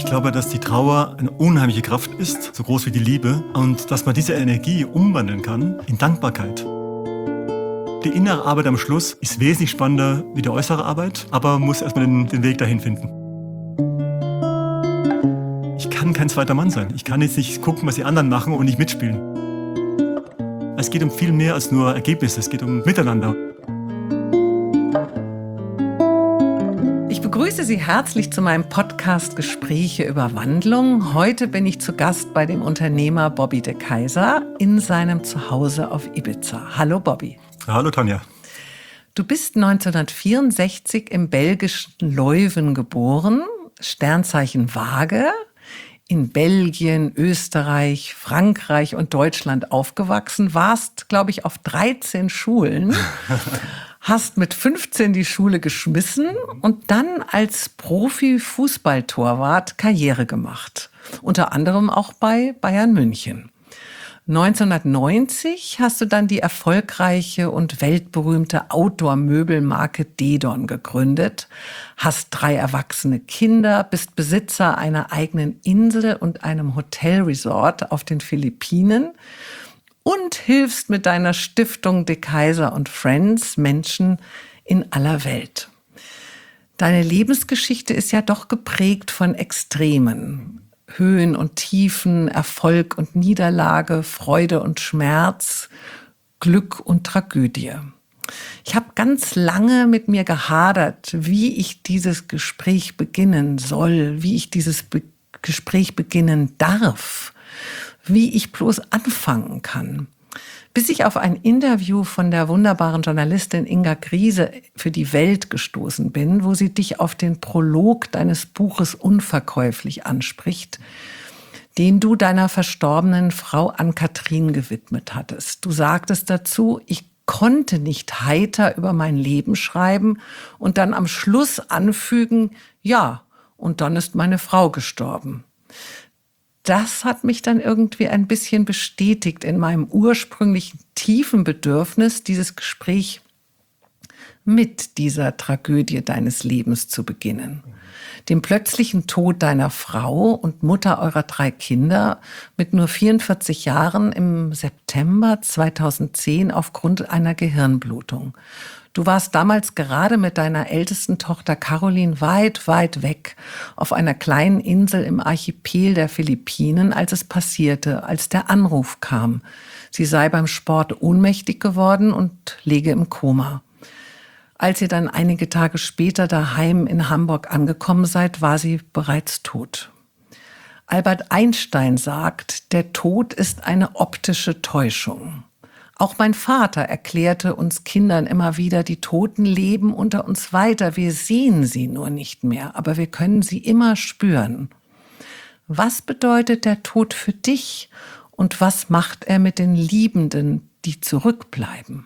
glaube, dass die Trauer eine unheimliche Kraft ist, so groß wie die Liebe, und dass man diese Energie umwandeln kann in Dankbarkeit. Die innere Arbeit am Schluss ist wesentlich spannender wie die äußere Arbeit, aber man muss erstmal den Weg dahin finden. Ich kann kein zweiter Mann sein. Ich kann jetzt nicht gucken, was die anderen machen und nicht mitspielen. Es geht um viel mehr als nur Ergebnisse, es geht um Miteinander. Ich begrüße Sie herzlich zu meinem Podcast Gespräche über Wandlung. Heute bin ich zu Gast bei dem Unternehmer Bobby de Keyser in seinem Zuhause auf Ibiza. Hallo Bobby. Hallo Tanja. Du bist 1964 im belgischen Leuven geboren, Sternzeichen Waage, in Belgien, Österreich, Frankreich und Deutschland aufgewachsen, warst, glaube ich, auf 13 Schulen, hast mit 15 die Schule geschmissen und dann als Profi-Fußballtorwart Karriere gemacht. Unter anderem auch bei Bayern München. 1990 hast du dann die erfolgreiche und weltberühmte Outdoor-Möbelmarke Dedon gegründet, hast 3 erwachsene Kinder, bist Besitzer einer eigenen Insel und einem Hotelresort auf den Philippinen und hilfst mit deiner Stiftung De Keyser & Friends Menschen in aller Welt. Deine Lebensgeschichte ist ja doch geprägt von Extremen. Höhen und Tiefen, Erfolg und Niederlage, Freude und Schmerz, Glück und Tragödie. Ich habe ganz lange mit mir gehadert, wie ich dieses Gespräch beginnen soll, wie ich dieses Gespräch beginnen darf, wie ich bloß anfangen kann. Bis ich auf ein Interview von der wunderbaren Journalistin Inga Griese für die Welt gestoßen bin, wo sie dich auf den Prolog deines Buches Unverkäuflich anspricht, den du deiner verstorbenen Frau Ann-Kathrin gewidmet hattest. Du sagtest dazu, ich konnte nicht heiter über mein Leben schreiben und dann am Schluss anfügen, ja, und dann ist meine Frau gestorben. Das hat mich dann irgendwie ein bisschen bestätigt in meinem ursprünglichen tiefen Bedürfnis, dieses Gespräch mit dieser Tragödie deines Lebens zu beginnen. Dem plötzlichen Tod deiner Frau und Mutter eurer 3 Kinder mit nur 44 Jahren im September 2010 aufgrund einer Gehirnblutung. Du warst damals gerade mit deiner ältesten Tochter Caroline weit, weit weg auf einer kleinen Insel im Archipel der Philippinen, als es passierte, als der Anruf kam. Sie sei beim Sport ohnmächtig geworden und läge im Koma. Als ihr dann einige Tage später daheim in Hamburg angekommen seid, war sie bereits tot. Albert Einstein sagt, der Tod ist eine optische Täuschung. Auch mein Vater erklärte uns Kindern immer wieder, die Toten leben unter uns weiter. Wir sehen sie nur nicht mehr, aber wir können sie immer spüren. Was bedeutet der Tod für dich und was macht er mit den Liebenden, die zurückbleiben?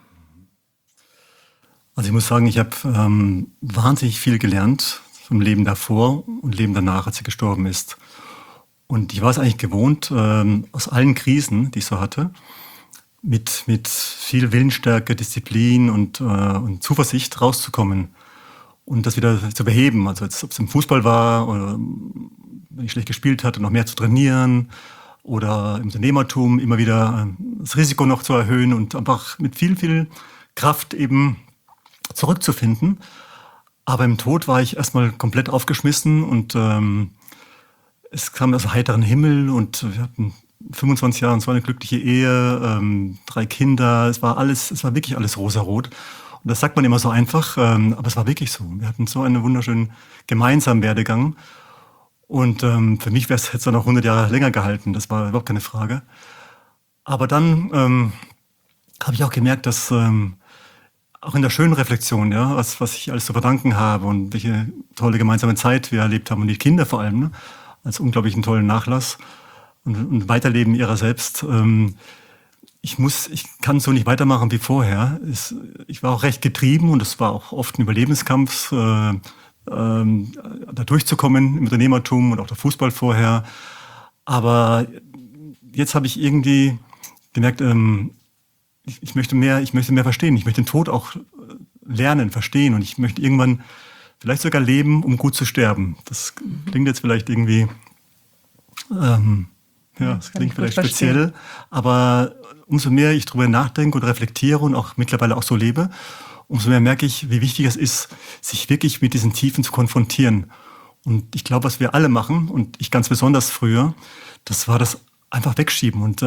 Also ich muss sagen, ich habe wahnsinnig viel gelernt vom Leben davor und Leben danach, als sie gestorben ist. Und ich war es eigentlich gewohnt, aus allen Krisen, die ich so hatte, mit viel Willensstärke, Disziplin und Zuversicht rauszukommen und das wieder zu beheben. Also ob es im Fußball war oder wenn ich schlecht gespielt hatte, noch mehr zu trainieren oder im Unternehmertum immer wieder das Risiko noch zu erhöhen und einfach mit viel, viel Kraft eben zurückzufinden. Aber im Tod war ich erstmal komplett aufgeschmissen und es kam aus heiteren Himmel und wir hatten 25 Jahre und so eine glückliche Ehe, 3 Kinder, es war wirklich alles rosarot. Und das sagt man immer so einfach, aber es war wirklich so. Wir hatten so einen wunderschönen gemeinsamen Werdegang. Und für mich hätte es dann noch 100 Jahre länger gehalten, das war überhaupt keine Frage. Aber dann habe ich auch gemerkt, dass auch in der schönen Reflexion, ja, was ich alles zu verdanken habe und welche tolle gemeinsame Zeit wir erlebt haben und die Kinder vor allem, ne, als unglaublichen tollen Nachlass. Und Weiterleben ihrer selbst. Ich kann so nicht weitermachen wie vorher. Ich war auch recht getrieben und es war auch oft ein Überlebenskampf, da durchzukommen im Unternehmertum und auch der Fußball vorher. Aber jetzt habe ich irgendwie gemerkt, ich möchte mehr verstehen. Ich möchte den Tod auch lernen, verstehen und ich möchte irgendwann vielleicht sogar leben, um gut zu sterben. Das klingt jetzt vielleicht irgendwie Ja, das klingt vielleicht speziell, aber umso mehr ich drüber nachdenke und reflektiere und auch mittlerweile auch so lebe, umso mehr merke ich, wie wichtig es ist, sich wirklich mit diesen Tiefen zu konfrontieren. Und ich glaube, was wir alle machen, und ich ganz besonders früher, das war das einfach wegschieben und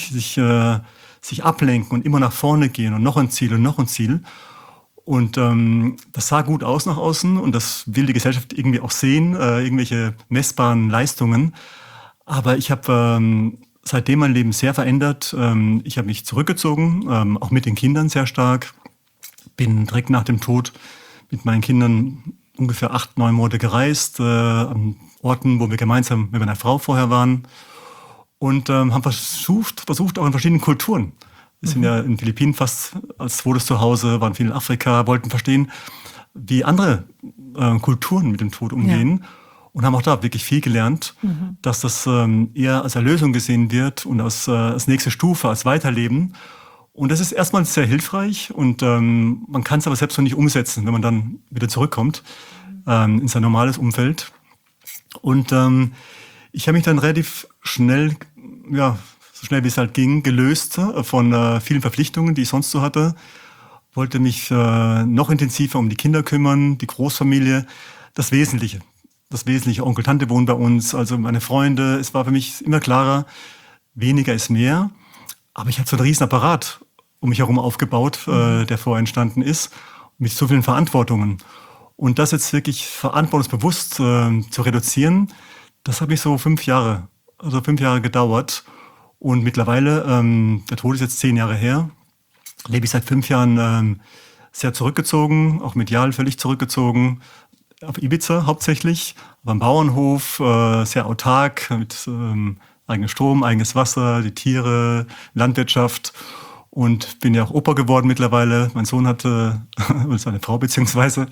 sich ablenken und immer nach vorne gehen und noch ein Ziel und noch ein Ziel. Und das sah gut aus nach außen und das will die Gesellschaft irgendwie auch sehen, irgendwelche messbaren Leistungen. Aber ich habe seitdem mein Leben sehr verändert. Ich habe mich zurückgezogen, auch mit den Kindern sehr stark. Bin direkt nach dem Tod mit meinen Kindern ungefähr 8, 9 Monate gereist, an Orten, wo wir gemeinsam mit meiner Frau vorher waren. Und haben versucht auch in verschiedenen Kulturen. Wir sind ja in den Philippinen fast als zweites Zuhause, waren viel in Afrika, wollten verstehen, wie andere Kulturen mit dem Tod umgehen. Ja. Und haben auch da wirklich viel gelernt, dass das eher als Erlösung gesehen wird und als nächste Stufe, als Weiterleben. Und das ist erstmal sehr hilfreich und man kann es aber selbst noch nicht umsetzen, wenn man dann wieder zurückkommt in sein normales Umfeld. Und ich habe mich dann relativ schnell, ja, so schnell wie es halt ging, gelöst von vielen Verpflichtungen, die ich sonst so hatte. Wollte mich noch intensiver um die Kinder kümmern, die Großfamilie, das Wesentliche. Onkel, Tante wohnen bei uns, also meine Freunde. Es war für mich immer klarer, weniger ist mehr. Aber ich hatte so einen riesen Apparat um mich herum aufgebaut, der vorher entstanden ist, mit so vielen Verantwortungen. Und das jetzt wirklich verantwortungsbewusst zu reduzieren, das hat mich so 5 Jahre gedauert. Und mittlerweile, der Tod ist jetzt 10 Jahre her, lebe ich seit 5 Jahren sehr zurückgezogen, auch medial völlig zurückgezogen, auf Ibiza hauptsächlich, beim Bauernhof, sehr autark, mit eigenem Strom, eigenes Wasser, die Tiere, Landwirtschaft. Und bin ja auch Opa geworden mittlerweile. Mein Sohn hatte, seine Frau beziehungsweise,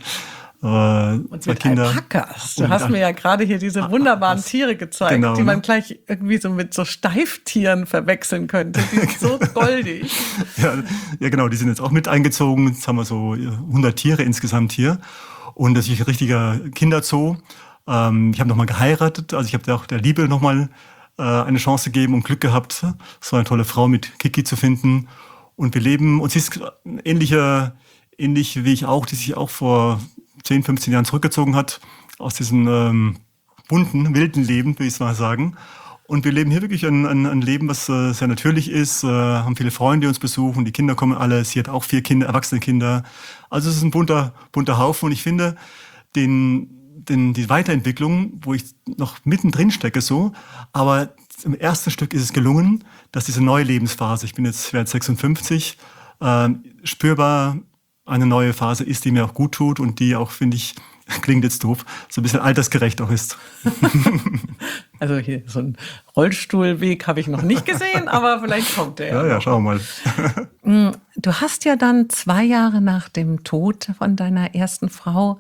und 2 Kinder. Alpakas. Du hast mir ja gerade hier diese wunderbaren Tiere gezeigt, genau, die man gleich irgendwie so mit so Steiftieren verwechseln könnte. Die sind so goldig. Ja, genau, die sind jetzt auch mit eingezogen. Jetzt haben wir so 100 Tiere insgesamt hier. Und das ist ein richtiger Kinderzoo. Ich habe nochmal geheiratet, also ich habe auch der Liebe nochmal eine Chance gegeben und Glück gehabt, so eine tolle Frau mit Kiki zu finden. Und wir leben, und sie ist ähnlich wie ich auch, die sich auch vor 10, 15 Jahren zurückgezogen hat, aus diesem bunten, wilden Leben, will ich es mal sagen. Und wir leben hier wirklich ein Leben, was sehr natürlich ist, haben viele Freunde, die uns besuchen, die Kinder kommen alle, sie hat auch 4 Kinder, erwachsene Kinder. Also es ist ein bunter Haufen und ich finde, die Weiterentwicklung, wo ich noch mittendrin stecke so, aber im ersten Stück ist es gelungen, dass diese neue Lebensphase, ich werde jetzt 56, spürbar eine neue Phase ist, die mir auch gut tut und die auch, finde ich, klingt jetzt doof, so ein bisschen altersgerecht auch ist. Also hier so einen Rollstuhlweg habe ich noch nicht gesehen, aber vielleicht kommt der. Ja, schauen wir mal. Du hast ja dann 2 Jahre nach dem Tod von deiner ersten Frau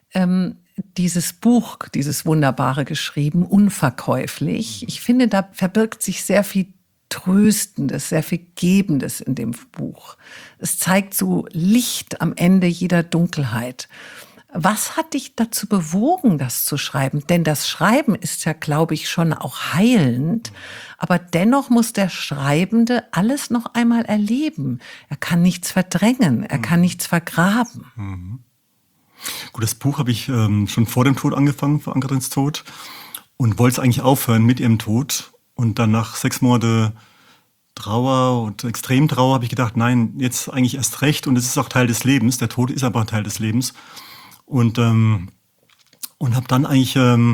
dieses Buch, dieses Wunderbare geschrieben, Unverkäuflich. Ich finde, da verbirgt sich sehr viel Tröstendes, sehr viel Gebendes in dem Buch. Es zeigt so Licht am Ende jeder Dunkelheit. Was hat dich dazu bewogen, das zu schreiben? Denn das Schreiben ist ja, glaube ich, schon auch heilend. Aber dennoch muss der Schreibende alles noch einmal erleben. Er kann nichts verdrängen, er kann nichts vergraben. Mhm. Gut, das Buch habe ich schon vor dem Tod angefangen, vor Ann-Kathrins Tod. Und wollte es eigentlich aufhören mit ihrem Tod. Und dann nach 6 Monate Trauer und Extremtrauer habe ich gedacht, nein, jetzt eigentlich erst recht. Und es ist auch Teil des Lebens. Der Tod ist aber ein Teil des Lebens. Und habe dann eigentlich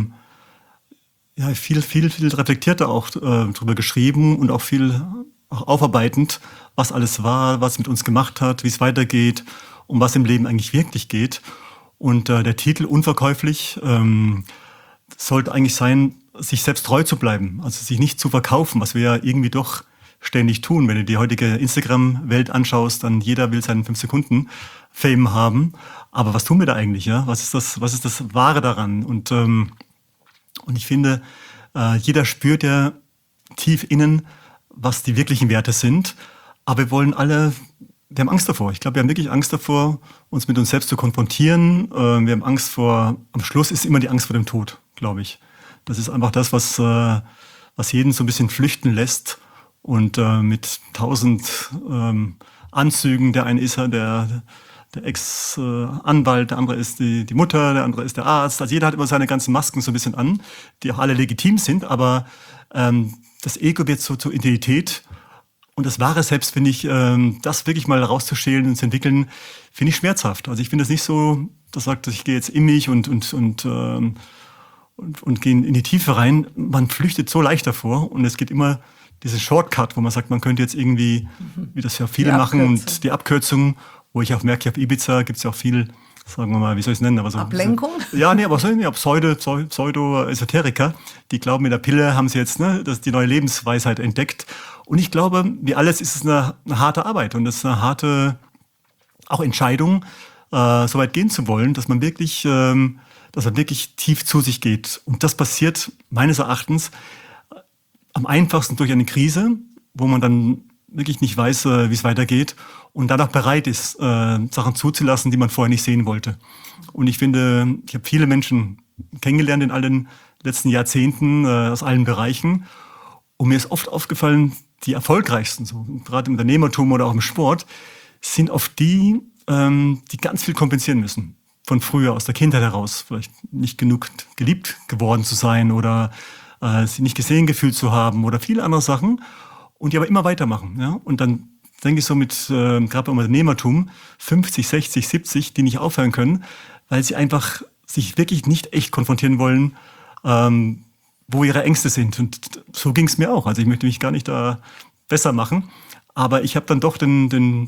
viel reflektierter auch drüber geschrieben und auch viel auch aufarbeitend, was alles war, was mit uns gemacht hat, wie es weitergeht, um was im Leben eigentlich wirklich geht. Und der Titel Unverkäuflich sollte eigentlich sein, sich selbst treu zu bleiben, also sich nicht zu verkaufen, was wir ja irgendwie doch ständig tun. Wenn du die heutige Instagram-Welt anschaust, dann jeder will seinen 5-Sekunden-Fame haben. Aber was tun wir da eigentlich? Ja? Was ist das Wahre daran? Und ich finde, jeder spürt ja tief innen, was die wirklichen Werte sind. Aber wir haben Angst davor. Ich glaube, wir haben wirklich Angst davor, uns mit uns selbst zu konfrontieren. Wir haben Angst am Schluss ist immer die Angst vor dem Tod, glaube ich. Das ist einfach das, was was jeden so ein bisschen flüchten lässt und mit 1000 Anzügen. Der eine ist ja der Ex-Anwalt, der andere ist die Mutter, der andere ist der Arzt. Also jeder hat immer seine ganzen Masken so ein bisschen an, die auch alle legitim sind, aber das Ego wird so zur Identität. Und das wahre Selbst, finde ich, das wirklich mal rauszuschälen und zu entwickeln, finde ich schmerzhaft. Also ich finde es nicht so, das sagt, ich gehe jetzt in mich und gehe in die Tiefe rein. Man flüchtet so leicht davor und es gibt immer diesen Shortcut, wo man sagt, man könnte jetzt irgendwie, wie das ja viele machen, und die Abkürzung, wo ich auch merke, auf Ibiza gibt es ja auch viel, sagen wir mal, wie soll ich es nennen? Aber so, Ablenkung? Aber so Pseudo-Esoteriker, die glauben, mit der Pille haben sie jetzt die neue Lebensweisheit entdeckt. Und ich glaube, wie alles ist es eine harte Arbeit und es ist eine harte auch Entscheidung, so weit gehen zu wollen, dass man wirklich tief zu sich geht. Und das passiert meines Erachtens am einfachsten durch eine Krise, wo man dann wirklich nicht weiß, wie es weitergeht und dann auch bereit ist, Sachen zuzulassen, die man vorher nicht sehen wollte. Und ich finde, ich habe viele Menschen kennengelernt in allen letzten Jahrzehnten aus allen Bereichen. Und mir ist oft aufgefallen, die erfolgreichsten, so gerade im Unternehmertum oder auch im Sport, sind oft die ganz viel kompensieren müssen. Von früher, aus der Kindheit heraus, vielleicht nicht genug geliebt geworden zu sein oder sie nicht gesehen gefühlt zu haben oder viele andere Sachen und die aber immer weitermachen. Ja? Und dann denke ich so mit, gerade beim Unternehmertum, 50, 60, 70, die nicht aufhören können, weil sie einfach sich wirklich nicht echt konfrontieren wollen, wo ihre Ängste sind. Und so ging es mir auch. Also ich möchte mich gar nicht da besser machen, aber ich habe dann doch den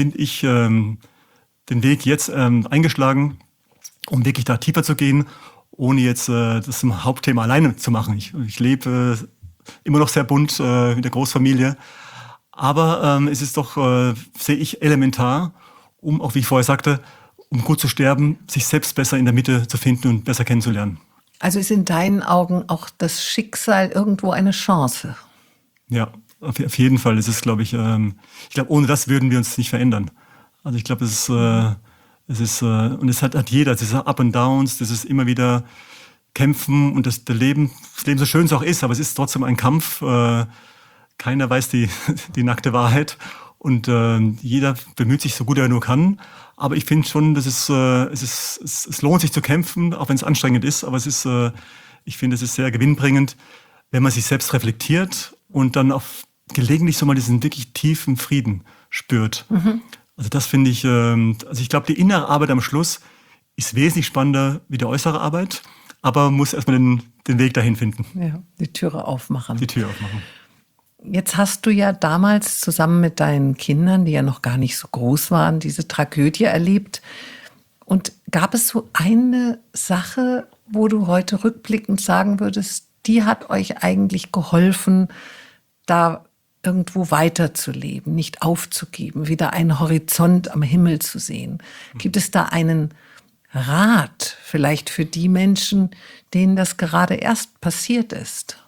Weg jetzt eingeschlagen, um wirklich da tiefer zu gehen, ohne jetzt das zum Hauptthema alleine zu machen. Ich lebe immer noch sehr bunt mit der Großfamilie, aber es ist doch, sehe ich, elementar, um, auch wie ich vorher sagte, um gut zu sterben, sich selbst besser in der Mitte zu finden und besser kennenzulernen. Also ist in deinen Augen auch das Schicksal irgendwo eine Chance? Ja, auf jeden Fall. Es ist, glaube ich, ohne das würden wir uns nicht verändern. Also ich glaube, und es hat jeder, diese Up and Downs, das ist immer wieder kämpfen und das Leben so schön es auch ist, aber es ist trotzdem ein Kampf. Keiner weiß die nackte Wahrheit und jeder bemüht sich so gut er nur kann. Aber ich finde schon, dass es lohnt sich zu kämpfen, auch wenn es anstrengend ist. Aber ich finde, es ist sehr gewinnbringend, wenn man sich selbst reflektiert und dann auch gelegentlich so mal diesen wirklich tiefen Frieden spürt. Mhm. Also das finde ich, ich glaube, die innere Arbeit am Schluss ist wesentlich spannender wie die äußere Arbeit, aber man muss erstmal den Weg dahin finden. Ja, die Türe aufmachen. Die Tür aufmachen. Jetzt hast du ja damals zusammen mit deinen Kindern, die ja noch gar nicht so groß waren, diese Tragödie erlebt. Und gab es so eine Sache, wo du heute rückblickend sagen würdest, die hat euch eigentlich geholfen, da irgendwo weiterzuleben, nicht aufzugeben, wieder einen Horizont am Himmel zu sehen? Gibt es da einen Rat vielleicht für die Menschen, denen das gerade erst passiert ist?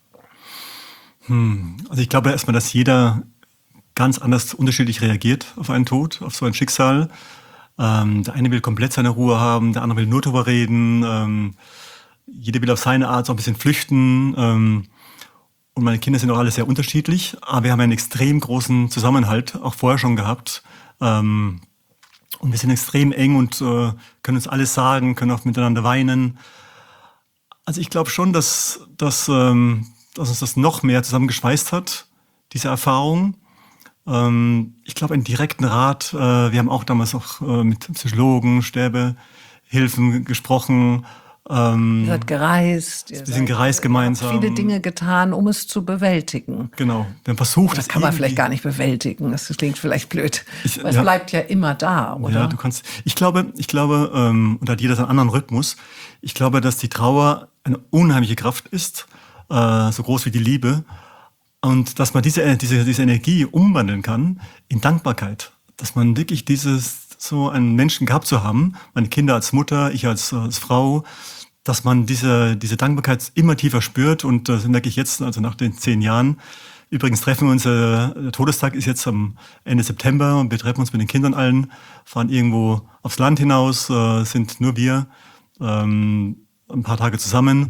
Also ich glaube erstmal, dass jeder ganz anders unterschiedlich reagiert auf einen Tod, auf so ein Schicksal. Der eine will komplett seine Ruhe haben, der andere will nur drüber reden. Jeder will auf seine Art so ein bisschen flüchten. Und meine Kinder sind auch alle sehr unterschiedlich, aber wir haben einen extrem großen Zusammenhalt, auch vorher schon gehabt. Und wir sind extrem eng und können uns alles sagen, können auch miteinander weinen. Also ich glaube schon, dass uns das noch mehr zusammengeschweißt hat, diese Erfahrung. Ich glaube, einen direkten Rat, wir haben auch damals auch mit Psychologen, Sterbehilfen gesprochen. Ihr seid gereist. Wir sind gereist gemeinsam. Viele Dinge getan, um es zu bewältigen. Genau, wir haben versucht, das kann man vielleicht gar nicht bewältigen. Das klingt vielleicht blöd. Aber es bleibt ja immer da, oder? Ja, ich glaube, und hat jeder seinen anderen Rhythmus. Ich glaube, dass die Trauer eine unheimliche Kraft ist, so groß wie die Liebe. Und dass man diese Energie umwandeln kann in Dankbarkeit. Dass man wirklich so einen Menschen gehabt zu haben, meine Kinder als Mutter, ich als Frau, dass man diese Dankbarkeit immer tiefer spürt. Und das merke ich jetzt, also nach den 10 Jahren. Übrigens treffen wir uns, der Todestag ist jetzt am Ende September und wir treffen uns mit den Kindern allen, fahren irgendwo aufs Land hinaus, sind nur wir, ein paar Tage zusammen.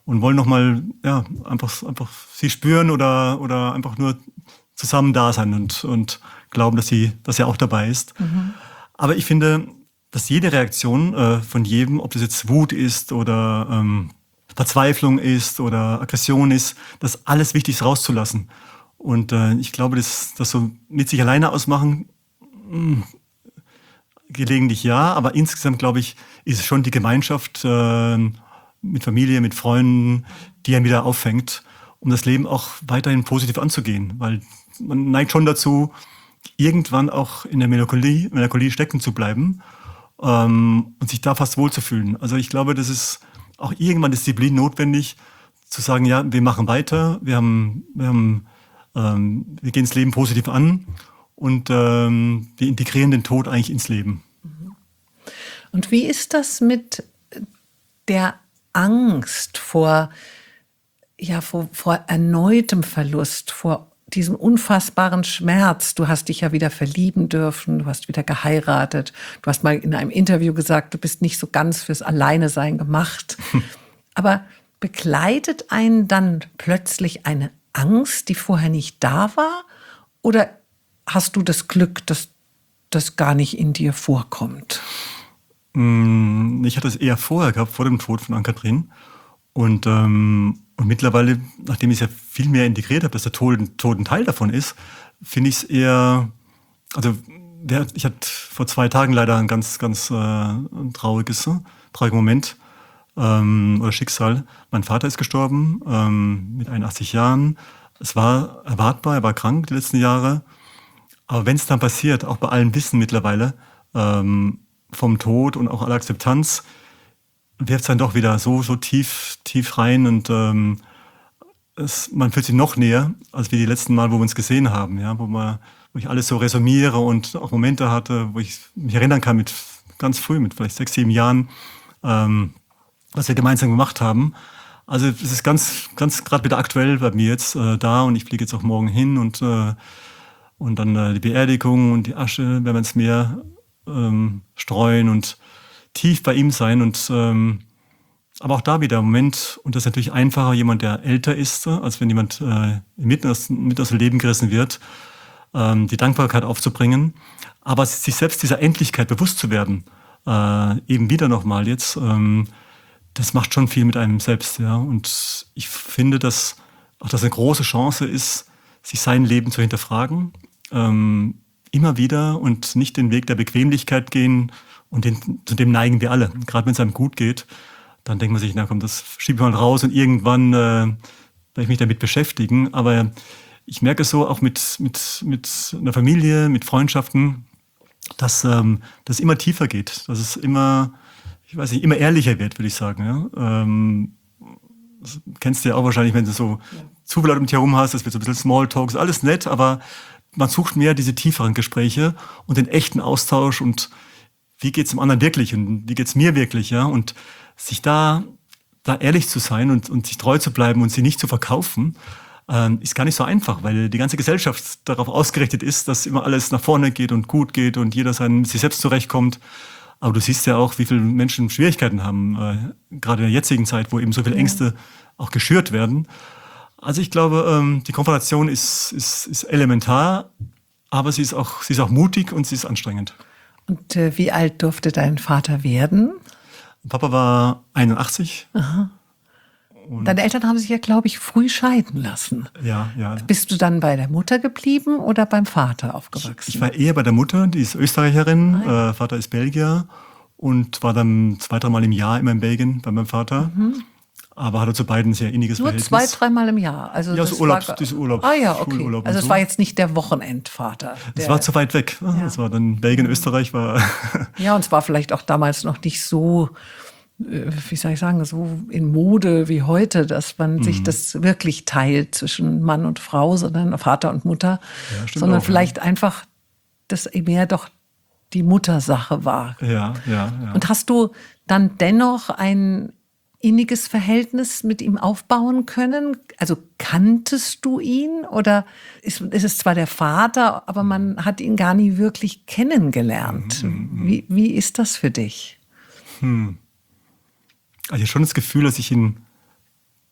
und wollen nochmal, ja, einfach sie spüren oder einfach nur zusammen da sein und glauben, dass er auch dabei ist. Aber ich finde, dass jede Reaktion von jedem, ob das jetzt Wut ist oder Verzweiflung ist oder Aggression ist, das alles wichtig ist rauszulassen. Und ich glaube, das so mit sich alleine ausmachen, gelegentlich ja, aber insgesamt, glaube ich, ist es schon die Gemeinschaft mit Familie, mit Freunden, die einen wieder auffängt, um das Leben auch weiterhin positiv anzugehen. Weil man neigt schon dazu, irgendwann auch in der Melancholie stecken zu bleiben und sich da fast wohlzufühlen. Also ich glaube, das ist auch irgendwann Disziplin notwendig, zu sagen, ja, wir machen weiter, wir gehen das Leben positiv an und wir integrieren den Tod eigentlich ins Leben. Und wie ist das mit der Angst vor erneutem Verlust, vor diesem unfassbaren Schmerz? Du hast dich ja wieder verlieben dürfen, du hast wieder geheiratet, du hast mal in einem Interview gesagt, du bist nicht so ganz fürs Alleinesein gemacht. Aber begleitet einen dann plötzlich eine Angst, die vorher nicht da war? Oder hast du das Glück, dass das gar nicht in dir vorkommt? Ich hatte es eher vorher gehabt, vor dem Tod von Ann-Kathrin. Und mittlerweile, nachdem ich es ja viel mehr integriert habe, dass der Tod ein Teil davon ist, finde ich es eher, also ich hatte vor 2 Tagen leider ein ganz trauriger Moment oder Schicksal. Mein Vater ist gestorben mit 81 Jahren. Es war erwartbar, er war krank die letzten Jahre. Aber wenn es dann passiert, auch bei allem Wissen mittlerweile vom Tod und auch aller Akzeptanz, wirft es dann doch wieder so tief rein und man fühlt sich noch näher, als wie die letzten Mal, wo wir uns gesehen haben, ja, wo ich alles so resümiere und auch Momente hatte, wo ich mich erinnern kann ganz früh, mit vielleicht 6, 7 Jahren, was wir gemeinsam gemacht haben. Also es ist ganz gerade wieder aktuell bei mir jetzt da und ich fliege jetzt auch morgen hin und dann die Beerdigung und die Asche werden wir ins Meer streuen und tief bei ihm sein und aber auch da wieder im Moment, und das ist natürlich einfacher, jemand, der älter ist, als wenn jemand mitten aus dem Leben gerissen wird, die Dankbarkeit aufzubringen, aber sich selbst dieser Endlichkeit bewusst zu werden, eben wieder nochmal jetzt, das macht schon viel mit einem selbst, ja. Und ich finde, dass auch das eine große Chance ist, sich sein Leben zu hinterfragen, immer wieder und nicht den Weg der Bequemlichkeit gehen, und zu dem neigen wir alle. Gerade wenn es einem gut geht, dann denkt man sich, na komm, das schiebe ich mal raus und irgendwann werde ich mich damit beschäftigen. Aber ich merke es so auch mit einer Familie, mit Freundschaften, dass das immer tiefer geht, dass es immer ehrlicher wird, würde ich sagen. Ja? Das kennst du ja auch wahrscheinlich, wenn du so zu viel Leute um dich herum hast, das wird so ein bisschen Smalltalk, ist alles nett, aber man sucht mehr diese tieferen Gespräche und den echten Austausch und wie geht's dem anderen wirklich und wie geht's mir wirklich, ja? Und sich da ehrlich zu sein und sich treu zu bleiben und sie nicht zu verkaufen, ist gar nicht so einfach, weil die ganze Gesellschaft darauf ausgerichtet ist, dass immer alles nach vorne geht und gut geht und jeder mit sich selbst zurechtkommt. Aber du siehst ja auch, wie viele Menschen Schwierigkeiten haben, gerade in der jetzigen Zeit, wo eben so viele Ängste auch geschürt werden. Also ich glaube, die Konfrontation ist elementar, aber sie ist auch mutig und sie ist anstrengend. Und wie alt durfte dein Vater werden? Papa war 81. Aha. Deine Eltern haben sich ja, glaube ich, früh scheiden lassen. Ja. Bist du dann bei der Mutter geblieben oder beim Vater aufgewachsen? Ich war eher bei der Mutter, die ist Österreicherin, Vater ist Belgier und war dann 2, 3 Mal im Jahr immer in Belgien bei meinem Vater. Aber hatte zu beiden ein sehr inniges Verhältnis. Nur 2, 3 Mal im Jahr? Also ja, so Urlaub. Ah ja, okay. Schulurlaub also es so. war jetzt nicht der Wochenendvater. Es war zu weit weg. Es war dann Belgien, Österreich war... Ja, und es war vielleicht auch damals noch nicht so, wie soll ich sagen, so in Mode wie heute, dass man sich das wirklich teilt zwischen Mann und Frau, sondern Vater und Mutter. Ja, stimmt sondern auch, vielleicht einfach, dass mehr doch die Muttersache war. Ja. Und hast du dann dennoch ein inniges Verhältnis mit ihm aufbauen können? Also kanntest du ihn oder ist es zwar der Vater, aber man hat ihn gar nie wirklich kennengelernt? Wie ist das für dich? Also ich habe schon das Gefühl, dass ich ihn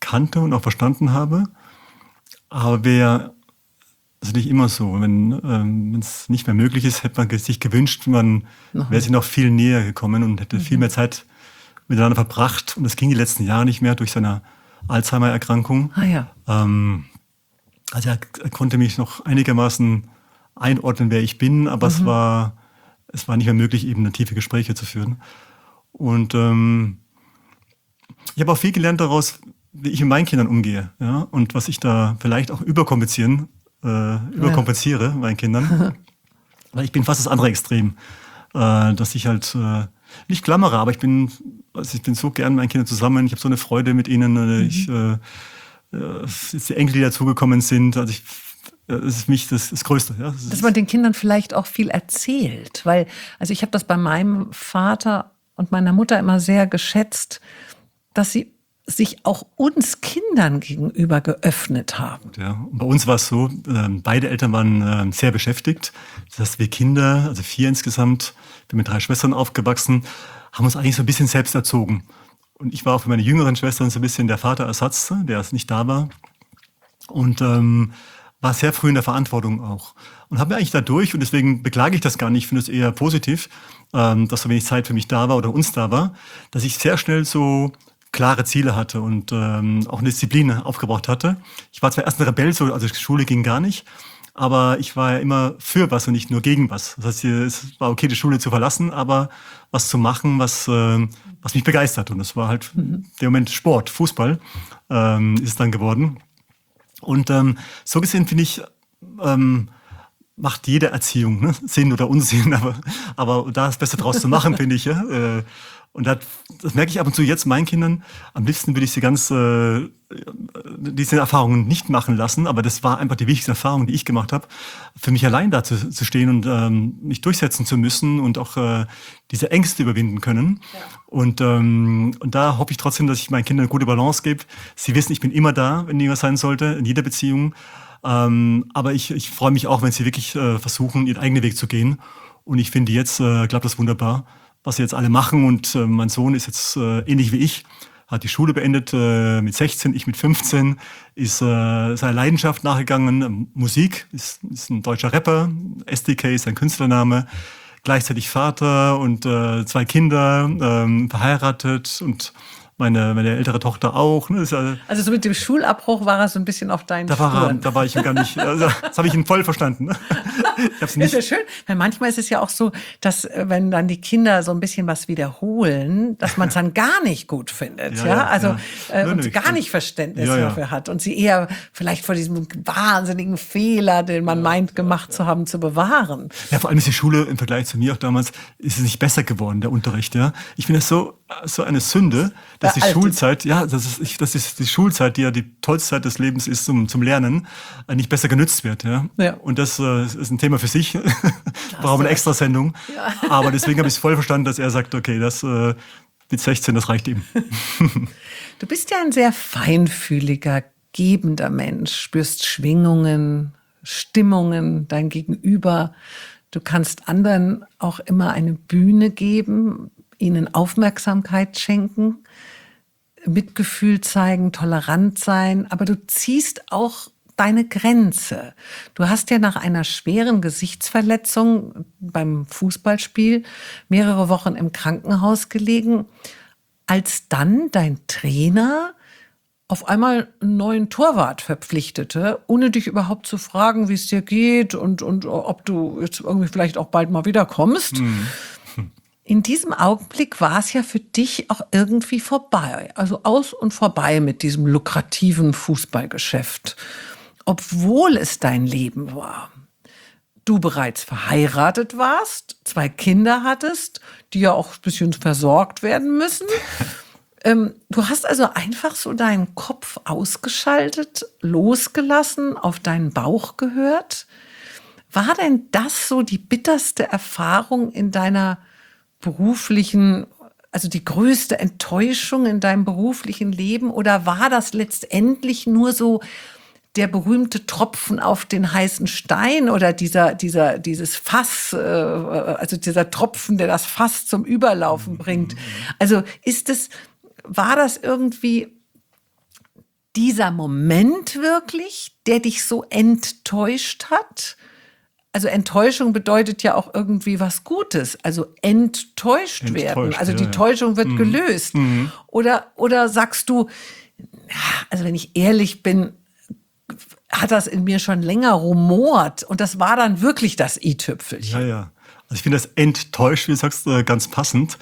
kannte und auch verstanden habe. Aber wäre also nicht immer so. Wenn es nicht mehr möglich ist, hätte man sich gewünscht, man wäre sich noch viel näher gekommen und hätte viel mehr Zeit miteinander verbracht. Und das ging die letzten Jahre nicht mehr durch seine Alzheimer-Erkrankung. Ah ja. Also er konnte mich noch einigermaßen einordnen, wer ich bin, aber es war nicht mehr möglich, eben tiefe Gespräche zu führen. Und ich habe auch viel gelernt daraus, wie ich mit meinen Kindern umgehe, ja, und was ich da vielleicht auch überkompensiere meinen Kindern. Weil ich bin fast das andere Extrem, dass ich halt nicht klammere, aber ich bin so gern mit meinen Kindern zusammen. Ich habe so eine Freude mit ihnen. Jetzt die Enkel, die dazugekommen sind, das ist für mich das Größte. Ja. Dass man den Kindern vielleicht auch viel erzählt. Weil, also ich habe das bei meinem Vater und meiner Mutter immer sehr geschätzt, dass sie sich auch uns Kindern gegenüber geöffnet haben. Ja, und bei uns war es so, beide Eltern waren sehr beschäftigt. Das heißt, wir Kinder, also 4 insgesamt, bin mit 3 Schwestern aufgewachsen, haben uns eigentlich so ein bisschen selbst erzogen. Und ich war auch für meine jüngeren Schwestern so ein bisschen der Vaterersatz, der nicht da war. Und war sehr früh in der Verantwortung auch. Und habe mir eigentlich dadurch, und deswegen beklage ich das gar nicht, ich finde es eher positiv, dass so wenig Zeit für mich da war oder uns da war, dass ich sehr schnell so klare Ziele hatte und auch eine Disziplin aufgebracht hatte. Ich war zwar erst ein Rebell, also Schule ging gar nicht, aber ich war ja immer für was und nicht nur gegen was. Das heißt, es war okay, die Schule zu verlassen, aber was zu machen, was mich begeistert. Und das war halt der Moment Sport, Fußball ist es dann geworden. Und so gesehen finde ich, macht jede Erziehung Sinn oder Unsinn, aber da das Beste draus zu machen, finde ich. Ja. Und das merke ich ab und zu jetzt meinen Kindern. Am liebsten würde ich sie diese Erfahrungen nicht machen lassen, aber das war einfach die wichtigste Erfahrung, die ich gemacht habe, für mich allein da zu stehen und mich durchsetzen zu müssen und auch diese Ängste überwinden können. Ja. Und da hoffe ich trotzdem, dass ich meinen Kindern eine gute Balance gebe. Sie wissen, ich bin immer da, wenn irgendwas sein sollte, in jeder Beziehung. Aber ich freue mich auch, wenn sie wirklich versuchen, ihren eigenen Weg zu gehen. Und ich finde jetzt, klappt das wunderbar, was sie jetzt alle machen. Und mein Sohn ist jetzt ähnlich wie ich, hat die Schule beendet mit 16, ich mit 15, ist seiner Leidenschaft nachgegangen. Musik, ist ein deutscher Rapper, SDK ist sein Künstlername, gleichzeitig Vater und 2 Kinder, verheiratet und meine ältere Tochter auch. Ne? Also so mit dem Schulabbruch war er so ein bisschen auf deinen Spuren. Da war ich gar nicht, also, das habe ich ihn voll verstanden. Ne? Das ist ja schön, weil manchmal ist es ja auch so, dass wenn dann die Kinder so ein bisschen was wiederholen, dass man es dann gar nicht gut findet. Und sie gar nicht Verständnis dafür hat und sie eher vielleicht vor diesem wahnsinnigen Fehler, den man meint gemacht zu haben, zu bewahren. Ja, vor allem ist die Schule im Vergleich zu mir auch damals, ist es nicht besser geworden, der Unterricht. Ja, ich finde das so eine Sünde, dass die Schulzeit, das ist die Schulzeit, die ja die tollste Zeit des Lebens ist zum Lernen, nicht besser genützt wird. Ja? Ja. Und das ist ein Thema für sich. Brauchen wir eine extra Sendung. Ja. Aber deswegen habe ich es voll verstanden, dass er sagt, okay, das mit 16, das reicht ihm. Du bist ja ein sehr feinfühliger, gebender Mensch, spürst Schwingungen, Stimmungen, dein Gegenüber. Du kannst anderen auch immer eine Bühne geben, ihnen Aufmerksamkeit schenken, Mitgefühl zeigen, tolerant sein, aber du ziehst auch deine Grenze. Du hast ja nach einer schweren Gesichtsverletzung beim Fußballspiel mehrere Wochen im Krankenhaus gelegen, als dann dein Trainer auf einmal einen neuen Torwart verpflichtete, ohne dich überhaupt zu fragen, wie es dir geht und ob du jetzt irgendwie vielleicht auch bald mal wiederkommst. Mhm. In diesem Augenblick war es ja für dich auch irgendwie vorbei, also aus und vorbei mit diesem lukrativen Fußballgeschäft, obwohl es dein Leben war. Du bereits verheiratet warst, 2 Kinder hattest, die ja auch ein bisschen versorgt werden müssen. Du hast also einfach so deinen Kopf ausgeschaltet, losgelassen, auf deinen Bauch gehört. War denn das so die bitterste Erfahrung in deiner beruflichen, also die größte Enttäuschung in deinem beruflichen Leben, oder war das letztendlich nur so der berühmte Tropfen auf den heißen Stein oder dieses Fass, also dieser Tropfen, der das Fass zum Überlaufen bringt? Also war das irgendwie dieser Moment wirklich, der dich so enttäuscht hat? Also Enttäuschung bedeutet ja auch irgendwie was Gutes. Also enttäuscht werden. Also die Täuschung wird gelöst. Oder sagst du, also wenn ich ehrlich bin, hat das in mir schon länger rumort. Und das war dann wirklich das i-Tüpfelchen. Ja. Also ich finde das enttäuscht, wie du sagst, ganz passend.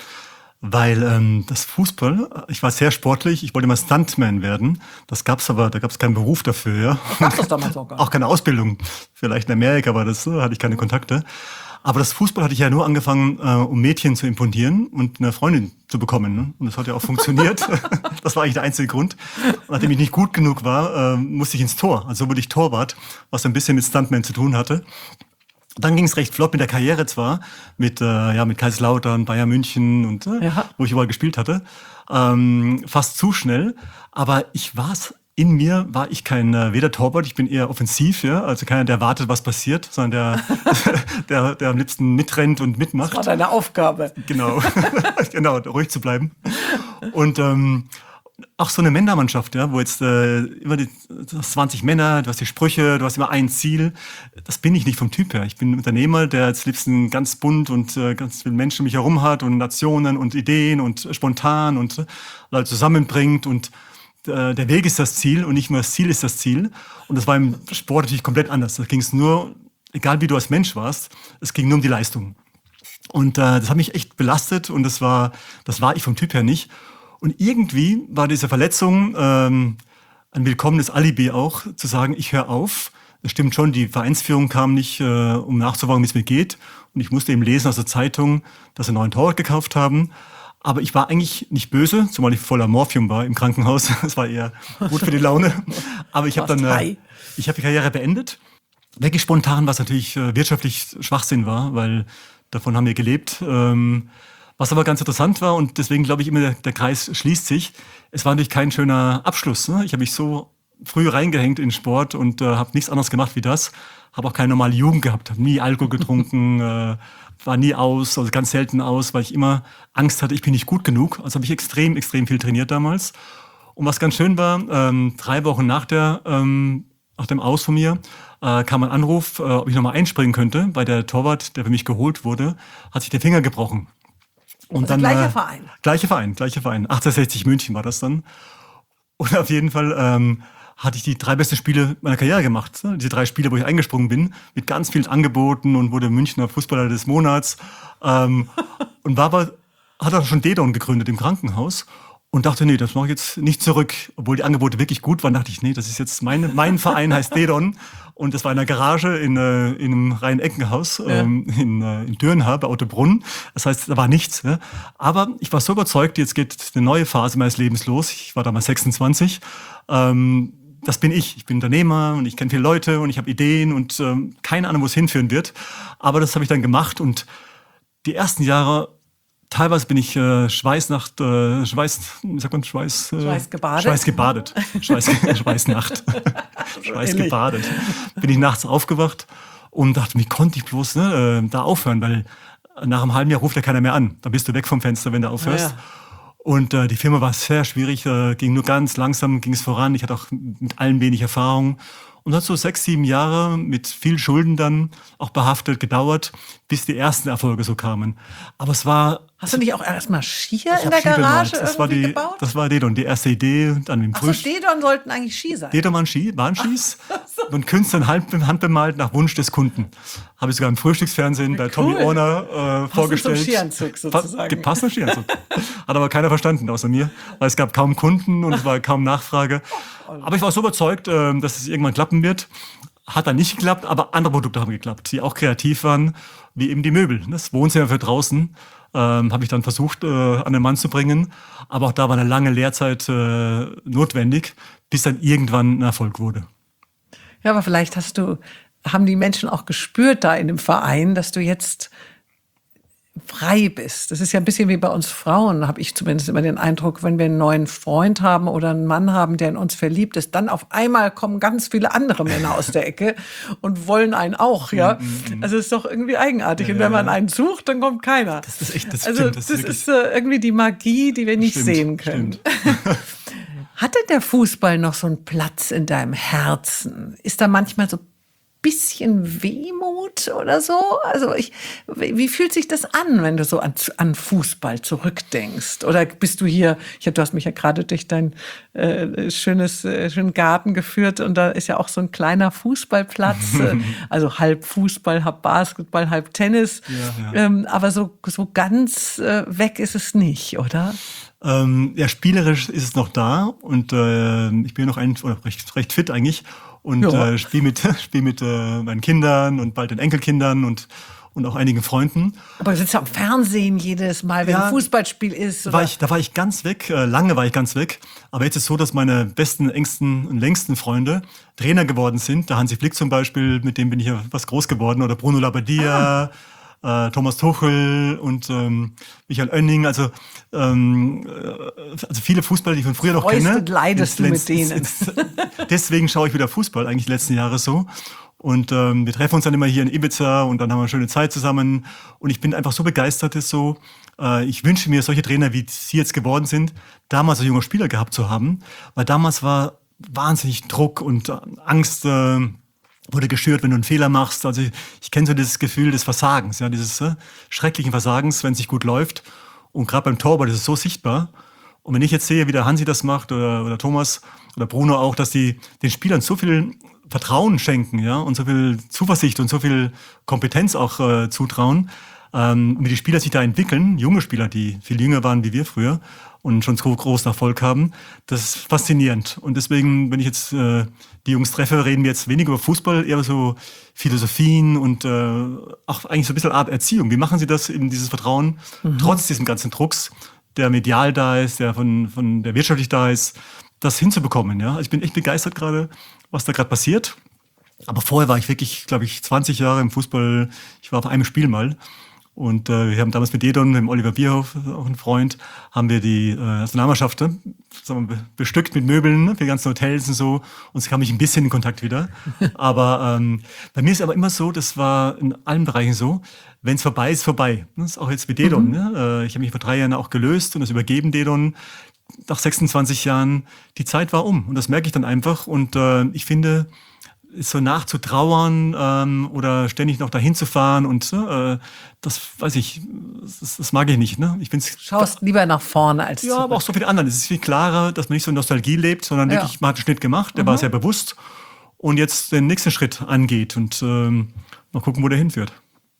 Weil das Fußball, ich war sehr sportlich, ich wollte immer Stuntman werden. Da gab es keinen Beruf dafür. Ja. Das gab es damals auch gar nicht. Auch keine Ausbildung. Vielleicht in Amerika, aber das hatte ich keine Kontakte. Aber das Fußball hatte ich ja nur angefangen, um Mädchen zu imponieren und eine Freundin zu bekommen. Ne? Und das hat ja auch funktioniert. Das war eigentlich der einzige Grund. Und nachdem ich nicht gut genug war, musste ich ins Tor. Also wurde ich Torwart, was ein bisschen mit Stuntman zu tun hatte. Dann ging es recht flott mit der Karriere zwar, mit Kaiserslautern, Bayern München und wo ich überall gespielt hatte. Fast zu schnell, aber in mir war ich kein weder Torwart, ich bin eher offensiv, ja, also keiner, der wartet, was passiert, sondern der am liebsten mitrennt und mitmacht. Das war deine Aufgabe. Genau, genau, ruhig zu bleiben. Und auch so eine Männermannschaft, ja, wo jetzt immer du hast 20 Männer, du hast die Sprüche, du hast immer ein Ziel. Das bin ich nicht vom Typ her. Ich bin ein Unternehmer, der jetzt liebsten ganz bunt und ganz viele Menschen um mich herum hat und Nationen und Ideen und spontan und Leute zusammenbringt und der Weg ist das Ziel und nicht nur das Ziel ist das Ziel. Und das war im Sport natürlich komplett anders. Da ging es nur, egal wie du als Mensch warst, es ging nur um die Leistung. Und das hat mich echt belastet und das war ich vom Typ her nicht. Und irgendwie war diese Verletzung ein willkommenes Alibi auch, zu sagen, ich höre auf. Das stimmt schon, die Vereinsführung kam nicht, um nachzufragen, wie es mir geht. Und ich musste eben lesen aus der Zeitung, dass sie einen neuen Torwart gekauft haben. Aber ich war eigentlich nicht böse, zumal ich voller Morphium war im Krankenhaus. Das war eher gut für die Laune. Aber ich habe die Karriere beendet. Wirklich spontan, was natürlich wirtschaftlich Schwachsinn war, weil davon haben wir gelebt. Was aber ganz interessant war und deswegen glaube ich immer, der Kreis schließt sich. Es war natürlich kein schöner Abschluss. Ne? Ich habe mich so früh reingehängt in Sport und habe nichts anderes gemacht wie das. Habe auch keine normale Jugend gehabt, habe nie Alkohol getrunken, war nie aus, also ganz selten aus, weil ich immer Angst hatte, ich bin nicht gut genug. Also habe ich extrem viel trainiert damals. Und was ganz schön war, 3 Wochen nach dem Aus von mir, kam ein Anruf, ob ich nochmal einspringen könnte, weil der Torwart, der für mich geholt wurde, hat sich den Finger gebrochen. Und also dann, gleicher Verein. Gleicher Verein. 1860 München war das dann. Und auf jeden Fall hatte ich die 3 besten Spiele meiner Karriere gemacht. Ne? Diese 3 Spiele, wo ich eingesprungen bin, mit ganz vielen Angeboten und wurde Münchner Fußballer des Monats. Und hat auch schon Dedon gegründet im Krankenhaus. Und dachte, nee, das mache ich jetzt nicht zurück. Obwohl die Angebote wirklich gut waren, dachte ich, nee, das ist jetzt mein Verein heißt Dedon. Und das war in einer Garage in einem Rhein-Eckenhaus in Dürnhaar bei Ottobrunn. Das heißt, da war nichts. Ja. Aber ich war so überzeugt, jetzt geht eine neue Phase meines Lebens los. Ich war damals 26. Das bin ich. Ich bin Unternehmer und ich kenne viele Leute und ich habe Ideen und keine Ahnung, wo es hinführen wird. Aber das habe ich dann gemacht und die ersten Jahre teilweise bin ich Schweißnacht. Bin ich nachts aufgewacht und dachte, wie konnte ich bloß da aufhören? Weil nach einem halben Jahr ruft ja keiner mehr an. Da bist du weg vom Fenster, wenn du aufhörst. Ja. Und die Firma war sehr schwierig, ging nur ganz langsam, ging es voran. Ich hatte auch mit allem wenig Erfahrung. Und hat so 6, 7 Jahre mit viel Schulden dann auch behaftet gedauert, bis die ersten Erfolge so kamen. Aber es war... Hast du nicht auch erstmal Skier in der Garage irgendwie gebaut? Das war Dedon, die erste Idee. Dann im Dedon sollten eigentlich Ski sein. Dedon waren Skis. Und Künstler handbemalt nach Wunsch des Kunden. Habe ich sogar im Frühstücksfernsehen bei Tommy Orner vorgestellt. Zum Skianzug sozusagen. Passender Skianzug. Hat aber keiner verstanden außer mir, weil es gab kaum Kunden und es war kaum Nachfrage. Aber ich war so überzeugt, dass es irgendwann klappen wird. Hat dann nicht geklappt, aber andere Produkte haben geklappt, die auch kreativ waren, wie eben die Möbel. Das Wohnzimmer für draußen habe ich dann versucht an den Mann zu bringen. Aber auch da war eine lange Lehrzeit notwendig, bis dann irgendwann ein Erfolg wurde. Ja, aber vielleicht haben die Menschen auch gespürt da in dem Verein, dass du jetzt frei bist. Das ist ja ein bisschen wie bei uns Frauen, habe ich zumindest immer den Eindruck, wenn wir einen neuen Freund haben oder einen Mann haben, der in uns verliebt ist, dann auf einmal kommen ganz viele andere Männer aus der Ecke und wollen einen auch, ja. Also es ist doch irgendwie eigenartig. Ja, und wenn man einen sucht, dann kommt keiner. Das ist echt, das ist irgendwie die Magie, die wir nicht sehen können. Hatte hat der Fußball noch so einen Platz in deinem Herzen? Ist da manchmal so ein bisschen Wehmut oder so? Also wie fühlt sich das an, wenn du so an Fußball zurückdenkst? Oder bist du hier, du hast mich ja gerade durch deinen schönen Garten geführt und da ist ja auch so ein kleiner Fußballplatz, also halb Fußball, halb Basketball, halb Tennis. Ja. Aber so ganz weg ist es nicht, oder? Ja, spielerisch ist es noch da und ich bin noch recht fit eigentlich und Ja. spiele mit meinen Kindern und bald den Enkelkindern und auch einigen Freunden. Aber du sitzt ja am Fernsehen jedes Mal, wenn Ja, ein Fußballspiel ist. Da Oder? war ich ganz weg, lange war ich ganz weg. Aber jetzt ist es so, dass meine besten, engsten und längsten Freunde Trainer geworden sind. Der Hansi Flick zum Beispiel, mit dem bin ich ja fast groß geworden. Oder Bruno Labbadia, Thomas Tuchel und Michael Oenning. Also viele Fußballer, die ich von früher noch Freust kenne. und leidest du mit denen. Deswegen schaue ich wieder Fußball eigentlich die letzten Jahre so. Und wir treffen uns dann immer hier in Ibiza und dann haben wir eine schöne Zeit zusammen. Und ich bin einfach so begeistert, dass ich wünsche mir, solche Trainer, wie sie jetzt geworden sind, damals als junger Spieler gehabt zu haben. Weil damals war wahnsinnig Druck und Angst wurde geschürt, wenn du einen Fehler machst. Also ich kenne so dieses Gefühl des Versagens, ja, dieses schrecklichen Versagens, wenn es nicht gut läuft. Und gerade beim Torwart ist es so sichtbar. Und wenn ich jetzt sehe, wie der Hansi das macht oder Thomas oder Bruno auch, dass die den Spielern so viel Vertrauen schenken, ja, und so viel Zuversicht und so viel Kompetenz auch zutrauen, wie die Spieler sich da entwickeln, junge Spieler, die viel jünger waren wie wir früher und schon so großen Erfolg haben, das ist faszinierend. Und deswegen, wenn ich jetzt die Jungs treffe, reden wir jetzt weniger über Fußball, eher so Philosophien und auch eigentlich so ein bisschen Art Erziehung. Wie machen sie das, eben dieses Vertrauen, trotz diesem ganzen Drucks, der medial da ist, der der wirtschaftlich da ist, das hinzubekommen, ja. Also ich bin echt begeistert gerade, was da gerade passiert. Aber vorher war ich wirklich, glaube ich, 20 Jahre im Fußball. Ich war auf einem Spiel mal. Und wir haben damals mit Dedon, mit dem Oliver Bierhoff, auch ein Freund, haben wir die Nationalmannschaft bestückt mit Möbeln für die ganzen Hotels und so. Und es kam ich ein bisschen in Kontakt wieder. Aber bei mir ist aber immer so, das war in allen Bereichen so, wenn es vorbei ist, vorbei. Das ist auch jetzt mit Dedon. Ne? Ich habe mich vor 3 Jahren auch gelöst und das übergeben Dedon. Nach 26 Jahren, die Zeit war um. Und das merke ich dann einfach. Und ich finde, so nachzutrauern oder ständig noch dahin zu fahren und das weiß ich, das mag ich nicht. Ne? Ich find's Schaust lieber nach vorne als ja, zurück. aber auch so viele andere. Es ist viel klarer, dass man nicht so in Nostalgie lebt, sondern wirklich, man hat einen Schritt gemacht, der war sehr bewusst und jetzt den nächsten Schritt angeht und mal gucken, wo der hinführt.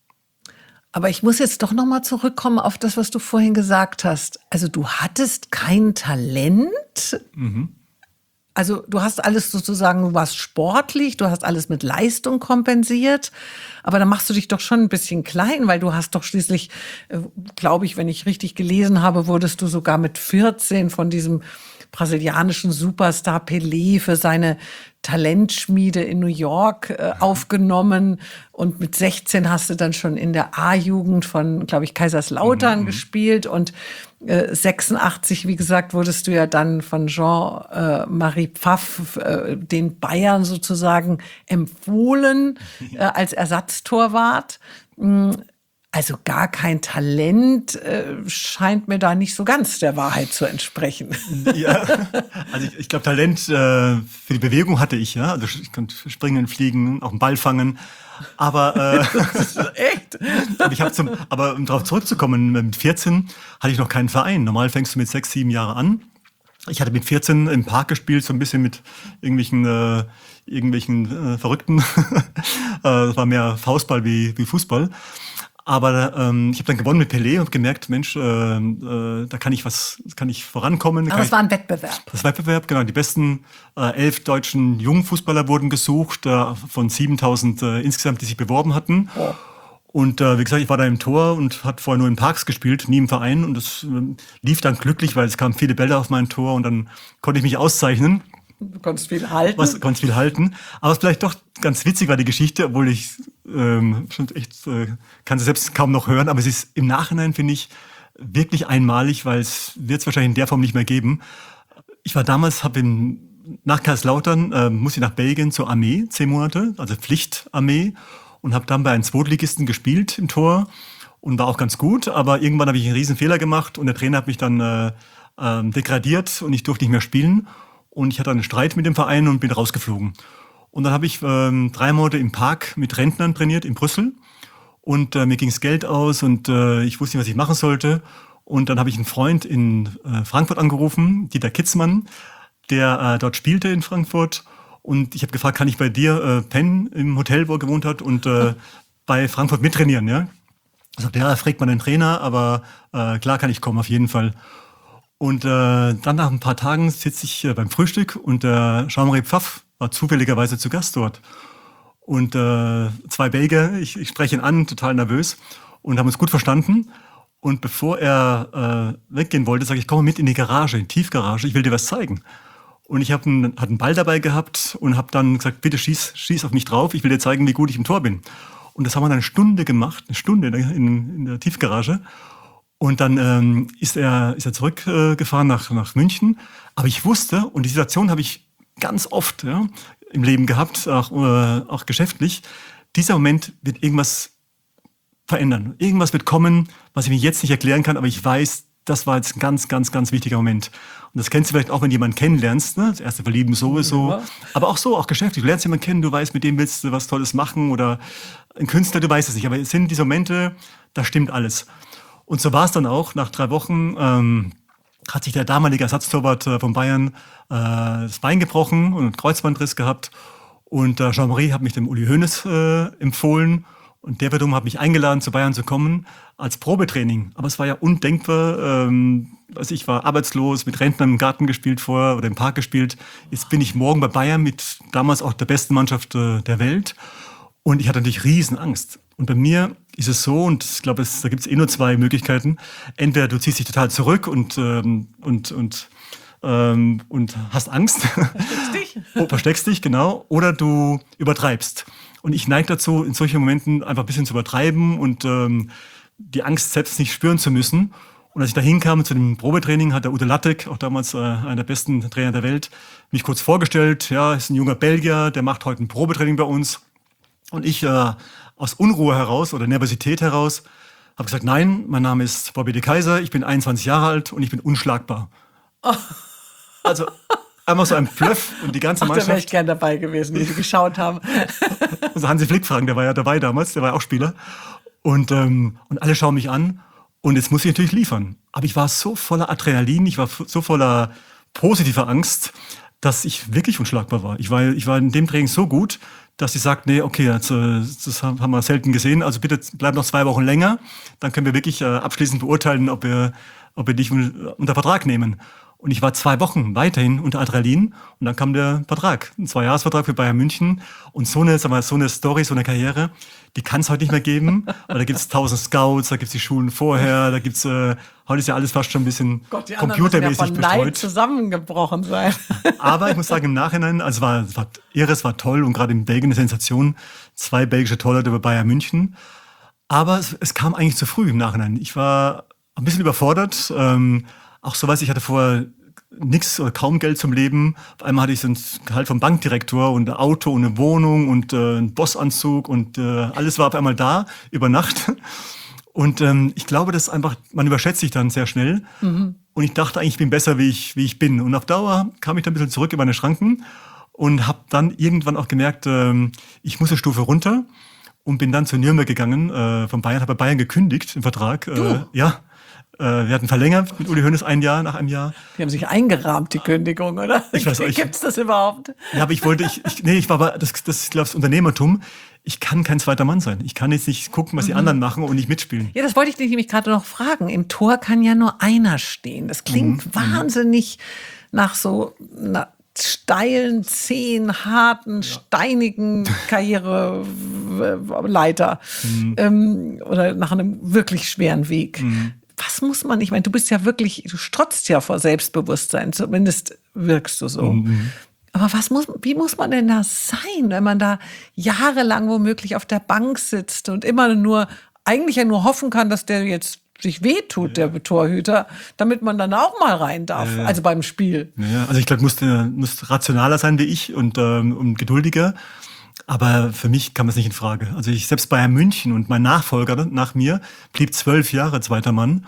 Aber ich muss jetzt doch noch mal zurückkommen auf das, was du vorhin gesagt hast. Also du hattest kein Talent. Also du hast alles sozusagen, du warst sportlich, du hast alles mit Leistung kompensiert. Aber da machst du dich doch schon ein bisschen klein, weil du hast doch schließlich, glaube ich, wenn ich richtig gelesen habe, wurdest du sogar mit 14 von diesem brasilianischen Superstar Pelé für seine Talentschmiede in New York aufgenommen. Und mit 16 hast du dann schon in der A-Jugend von, glaube ich, Kaiserslautern gespielt. Und 86, wie gesagt, wurdest du ja dann von Jean-Marie Pfaff, den Bayern sozusagen, empfohlen als Ersatztorwart. Also gar kein Talent scheint mir da nicht so ganz der Wahrheit zu entsprechen. Ja, also ich glaube, Talent für die Bewegung hatte ich, ja. Also ich konnte springen, fliegen, auch einen Ball fangen. Aber Echt? aber um darauf zurückzukommen, mit 14 hatte ich noch keinen Verein. Normal fängst du mit 6, 7 Jahren an. Ich hatte mit 14 im Park gespielt, so ein bisschen mit irgendwelchen Verrückten. Das war mehr Faustball wie Fußball. Aber ich habe dann gewonnen mit Pelé und gemerkt, Mensch, da kann ich vorankommen. Aber es war ein Wettbewerb. Das Wettbewerb, genau. Die besten 11 deutschen Jungfußballer wurden gesucht, von 7000 insgesamt, die sich beworben hatten. Oh. Und wie gesagt, ich war da im Tor und hatte vorher nur in Parks gespielt, nie im Verein. Und das lief dann glücklich, weil es kamen viele Bälle auf mein Tor und dann konnte ich mich auszeichnen. Du konntest viel halten. Konntest viel halten. Aber es vielleicht doch ganz witzig war die Geschichte, obwohl ich schon echt kann sie selbst kaum noch hören. Aber es ist im Nachhinein, finde ich, wirklich einmalig, weil es wird es wahrscheinlich in der Form nicht mehr geben. Ich war damals, nach Kaiserslautern, musste ich nach Belgien zur Armee, 10 Monate, also Pflichtarmee. Und habe dann bei einem Zweitligisten gespielt im Tor und war auch ganz gut. Aber irgendwann habe ich einen riesen Fehler gemacht und der Trainer hat mich dann degradiert und ich durfte nicht mehr spielen. Und ich hatte einen Streit mit dem Verein und bin rausgeflogen. Und dann habe ich 3 Monate im Park mit Rentnern trainiert in Brüssel. Und mir ging's Geld aus und ich wusste nicht, was ich machen sollte. Und dann habe ich einen Freund in Frankfurt angerufen, Dieter Kitzmann, der dort spielte in Frankfurt. Und ich habe gefragt, kann ich bei dir pennen im Hotel, wo er gewohnt hat, und bei Frankfurt mittrainieren, ja? Er sagte, ja, fragt man den Trainer, aber klar kann ich kommen, auf jeden Fall. Und dann nach ein paar Tagen sitze ich beim Frühstück und Jean-Marie Pfaff war zufälligerweise zu Gast dort. Und 2 Belgier, ich spreche ihn an, total nervös, und haben uns gut verstanden. Und bevor er weggehen wollte, sage ich, komm mal mit in die Garage, in die Tiefgarage, ich will dir was zeigen. Und ich hatte einen Ball dabei gehabt und habe dann gesagt, bitte schieß auf mich drauf, ich will dir zeigen, wie gut ich im Tor bin. Und das haben wir dann eine Stunde gemacht, eine Stunde in der Tiefgarage. Und dann ist er zurückgefahren nach München. Aber ich wusste, und die Situation habe ich ganz oft im Leben gehabt, auch geschäftlich, dieser Moment wird irgendwas verändern. Irgendwas wird kommen, was ich mir jetzt nicht erklären kann, aber ich weiß, das war jetzt ein ganz, ganz, ganz wichtiger Moment. Und das kennst du vielleicht auch, wenn du jemanden kennenlernst, ne? Das erste Verlieben sowieso. Ja. Aber auch so, auch geschäftlich. Du lernst jemanden kennen, du weißt, mit dem willst du was Tolles machen, oder ein Künstler, du weißt es nicht. Aber es sind diese Momente, da stimmt alles. Und so war es dann auch. Nach 3 Wochen hat sich der damalige Ersatztorwart von Bayern das Bein gebrochen und einen Kreuzbandriss gehabt. Und Jean-Marie hat mich dem Uli Hoeneß empfohlen. Und der wiederum hat mich eingeladen, zu Bayern zu kommen, als Probetraining. Aber es war ja undenkbar. Ich war arbeitslos, mit Rentnern im Garten gespielt vorher oder im Park gespielt. Jetzt bin ich morgen bei Bayern mit damals auch der besten Mannschaft der Welt. Und ich hatte natürlich Riesenangst. Und bei mir ist es so, und ich glaube, da gibt es nur 2 Möglichkeiten. Entweder du ziehst dich total zurück und hast Angst. Versteckst dich. Versteckst dich, genau. Oder du übertreibst. Und ich neige dazu, in solchen Momenten einfach ein bisschen zu übertreiben und die Angst selbst nicht spüren zu müssen. Und als ich da hinkam zu dem Probetraining, hat der Ute Lattek, auch damals einer der besten Trainer der Welt, mich kurz vorgestellt. Ja, ist ein junger Belgier, der macht heute ein Probetraining bei uns. Und ich aus Unruhe heraus oder Nervosität heraus habe gesagt, nein, mein Name ist Bobby de Keyser, ich bin 21 Jahre alt und ich bin unschlagbar. Oh. Also einmal so ein Bluff und die ganze Mannschaft. Da wäre ich gern dabei gewesen, die geschaut haben. Also Hansi Flick fragen, der war ja dabei damals, der war ja auch Spieler. Und alle schauen mich an und jetzt muss ich natürlich liefern. Aber ich war so voller Adrenalin, ich war so voller positiver Angst, dass ich wirklich unschlagbar war. Ich war in dem Training so gut, dass sie sagt, nee, okay, das haben wir selten gesehen, also bitte bleib noch 2 Wochen länger, dann können wir wirklich abschließend beurteilen, ob wir dich unter Vertrag nehmen. Und ich war 2 Wochen weiterhin unter Adrenalin und dann kam der Vertrag, ein 2-Jahres-Vertrag für Bayern München. Und so eine Story, so eine Karriere, die kann es heute nicht mehr geben. Weil da gibt es 1000 Scouts, da gibt es die Schulen vorher, da gibt's heute ist ja alles fast schon ein bisschen computermäßig ja von bestreut. Neid zusammengebrochen sein. Aber ich muss sagen, im Nachhinein, also es war irre, es war toll und gerade in Belgien eine Sensation. 2 belgische Torleute über Bayern München. Aber es kam eigentlich zu früh im Nachhinein. Ich war ein bisschen überfordert. Auch so ich hatte vorher nichts oder kaum Geld zum Leben. Auf einmal hatte ich so ein Gehalt vom Bankdirektor und ein Auto und eine Wohnung und einen Bossanzug und alles war auf einmal da über Nacht. Und ich glaube, dass einfach, man überschätzt sich dann sehr schnell. Mhm. Und ich dachte eigentlich, ich bin besser, wie ich bin. Und auf Dauer kam ich dann ein bisschen zurück in meine Schranken und habe dann irgendwann auch gemerkt, ich muss eine Stufe runter und bin dann zu Nürnberg gegangen. Von Bayern, habe bei Bayern gekündigt, den Vertrag. Ja. Wir hatten verlängert mit Uli Hoeneß nach einem Jahr. Die haben sich eingerahmt, die Kündigung, oder? Ich weiß nicht. Gibt's das überhaupt? Ja, aber ich war aber, das ist, glaube ich, das Unternehmertum. Ich kann kein zweiter Mann sein. Ich kann jetzt nicht gucken, was die anderen machen und nicht mitspielen. Ja, das wollte ich dich nämlich gerade noch fragen. Im Tor kann ja nur einer stehen. Das klingt wahnsinnig nach so einer steilen, zähen, harten, steinigen Karriereleiter. Oder nach einem wirklich schweren Weg. Was muss man, ich meine, du strotzt ja vor Selbstbewusstsein, zumindest wirkst du so. Aber wie muss man denn da sein, wenn man da jahrelang womöglich auf der Bank sitzt und eigentlich ja nur hoffen kann, dass der jetzt sich wehtut, der Torhüter, damit man dann auch mal rein darf, also beim Spiel. Ja, also ich glaube, musst rationaler sein wie ich und geduldiger. Aber für mich kam das nicht in Frage. Also selbst Bayern München und mein Nachfolger nach mir blieb 12 Jahre zweiter Mann.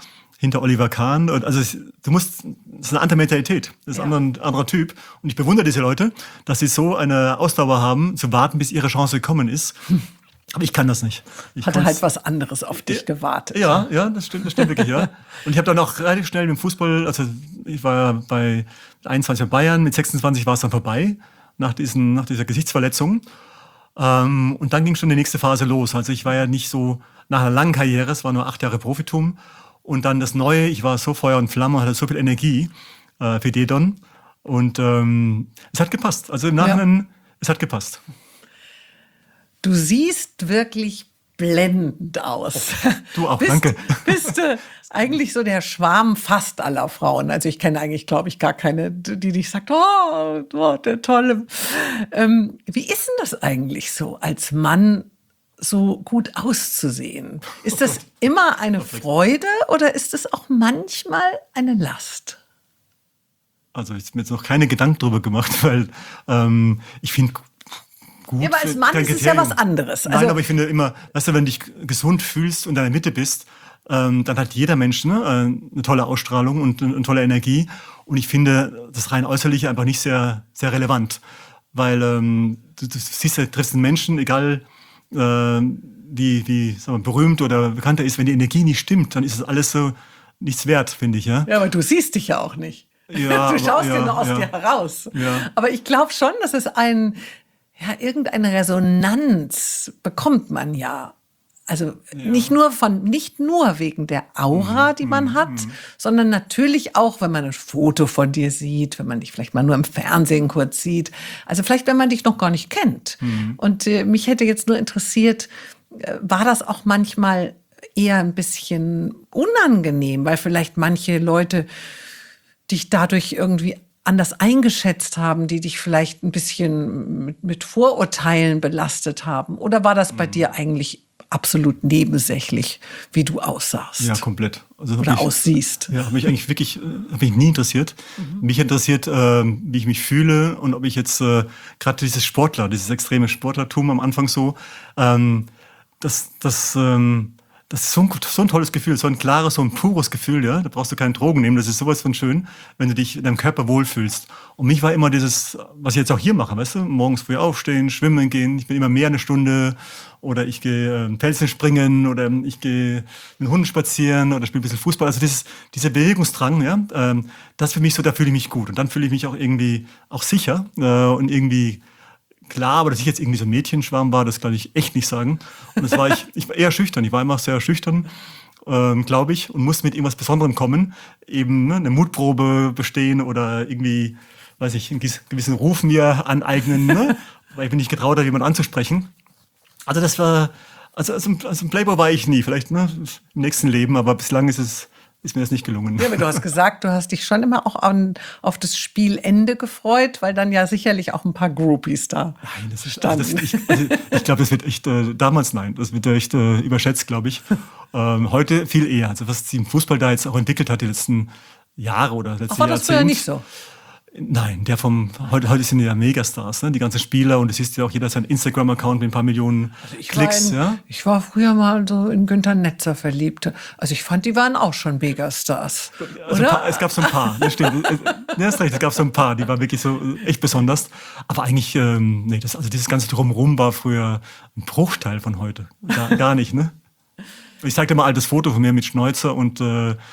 hinter Oliver Kahn. Und also das ist eine andere Mentalität, das ist ein anderer Typ. Und ich bewundere diese Leute, dass sie so eine Ausdauer haben, zu warten, bis ihre Chance gekommen ist. Aber ich kann das nicht. Hatte halt was anderes auf dich gewartet. Ja, das stimmt wirklich, ja. Und ich habe dann auch relativ schnell mit dem Fußball, also ich war ja bei 21 bei Bayern, mit 26 war es dann vorbei, nach dieser Gesichtsverletzung. Und dann ging schon die nächste Phase los. Also ich war ja nicht so nach einer langen Karriere, es war nur 8 Jahre Profitum. Und dann das Neue, ich war so Feuer und Flamme, hatte so viel Energie für Dedon. Und es hat gepasst. Also im Nachhinein, es hat gepasst. Du siehst wirklich blendend aus. Du auch, danke. Bist du eigentlich so der Schwarm fast aller Frauen? Also ich kenne eigentlich, glaube ich, gar keine, die dich sagt, oh, der Tolle. Wie ist denn das eigentlich so, als Mann so gut auszusehen? Ist das immer eine Freude oder ist es auch manchmal eine Last? Also ich habe mir jetzt noch keine Gedanken drüber gemacht, weil ich finde gut. Ja, aber als Mann ist es ja was anderes. Nein, aber ich finde immer, weißt du, wenn du dich gesund fühlst und in deiner Mitte bist, dann hat jeder Mensch eine tolle Ausstrahlung und eine tolle Energie. Und ich finde das rein Äußerliche einfach nicht sehr, sehr relevant. Weil du siehst, du triffst einen Menschen, egal wie sagen wir, berühmt oder bekannt er ist, wenn die Energie nicht stimmt, dann ist das alles so nichts wert, finde ich. Ja, aber du siehst dich ja auch nicht. Ja, du schaust ja nur aus dir heraus. Ja. Aber ich glaube schon, dass es irgendeine Resonanz bekommt man ja. Also nicht nur wegen der Aura, die man hat, sondern natürlich auch, wenn man ein Foto von dir sieht, wenn man dich vielleicht mal nur im Fernsehen kurz sieht. Also vielleicht, wenn man dich noch gar nicht kennt. Und mich hätte jetzt nur interessiert, war das auch manchmal eher ein bisschen unangenehm, weil vielleicht manche Leute dich dadurch irgendwie anders eingeschätzt haben, die dich vielleicht ein bisschen mit Vorurteilen belastet haben? Oder war das bei dir eigentlich absolut nebensächlich, wie du aussahst? Ja, komplett. Also oder aussiehst? Ja, hat mich eigentlich wirklich nie interessiert. Mich interessiert, wie ich mich fühle und ob ich jetzt gerade dieses extreme Sportlertum am Anfang so, das ist so ein tolles Gefühl, so ein klares, so ein pures Gefühl, ja. Da brauchst du keine Drogen nehmen. Das ist sowas von schön, wenn du dich in deinem Körper wohlfühlst. Und mich war immer dieses, was ich jetzt auch hier mache, weißt du, morgens früh aufstehen, schwimmen gehen. Ich bin immer mehr eine Stunde oder ich gehe Felsen springen oder ich gehe mit Hunden spazieren oder spiele ein bisschen Fußball. Also dieser Bewegungsdrang, ja, das für mich so, da fühle ich mich gut. Und dann fühle ich mich auch irgendwie auch sicher und irgendwie klar, aber dass ich jetzt irgendwie so ein Mädchenschwarm war, das kann ich echt nicht sagen. Und das war ich war eher schüchtern. Ich war immer sehr schüchtern, glaube ich, und musste mit irgendwas Besonderem kommen. Eben eine Mutprobe bestehen oder irgendwie, weiß ich, einen gewissen Ruf mir aneignen, ne? Weil ich mich nicht getraut habe, jemanden anzusprechen. Also das war, also ein Playboy war ich nie, vielleicht im nächsten Leben, aber bislang ist mir das nicht gelungen. Ja, aber du hast gesagt, du hast dich schon immer auch auf das Spielende gefreut, weil dann ja sicherlich auch ein paar Groupies da standen. Ich glaube, das wird echt, damals nein, das wird echt überschätzt, glaube ich. Heute viel eher. Also was sich im Fußball da jetzt auch entwickelt hat, die letzten Jahre oder letzten Jahrzehnt. War das früher nicht so? Nein, heute sind ja Megastars, ne? Die ganzen Spieler, und du siehst ja auch, jeder hat seinen Instagram-Account mit ein paar Millionen Klicks. Ich war früher mal so in Günther Netzer verliebt. Also ich fand, die waren auch schon Megastars. Also es gab so ein paar, das stimmt. Ja, ist recht, es gab so ein paar, die waren wirklich so echt besonders. Aber eigentlich, dieses ganze Drumherum war früher ein Bruchteil von heute. Gar nicht, ne? Ich zeig dir mal ein altes Foto von mir mit Schnäuzer und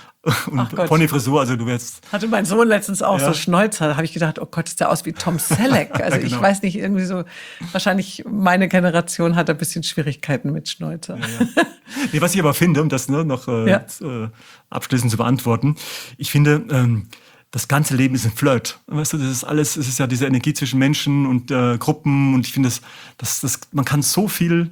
Ponyfrisur, also du wärst... Hatte mein Sohn letztens auch so Schnäuzer, da habe ich gedacht, oh Gott, ist der aus wie Tom Selleck. Also genau. Ich weiß nicht, irgendwie so, wahrscheinlich meine Generation hat ein bisschen Schwierigkeiten mit Schnäuzer. Ja. Nee, was ich aber finde, um das noch abschließend zu beantworten, ich finde, das ganze Leben ist ein Flirt. Weißt du, das ist alles, es ist ja diese Energie zwischen Menschen und Gruppen, und ich finde, man kann so viel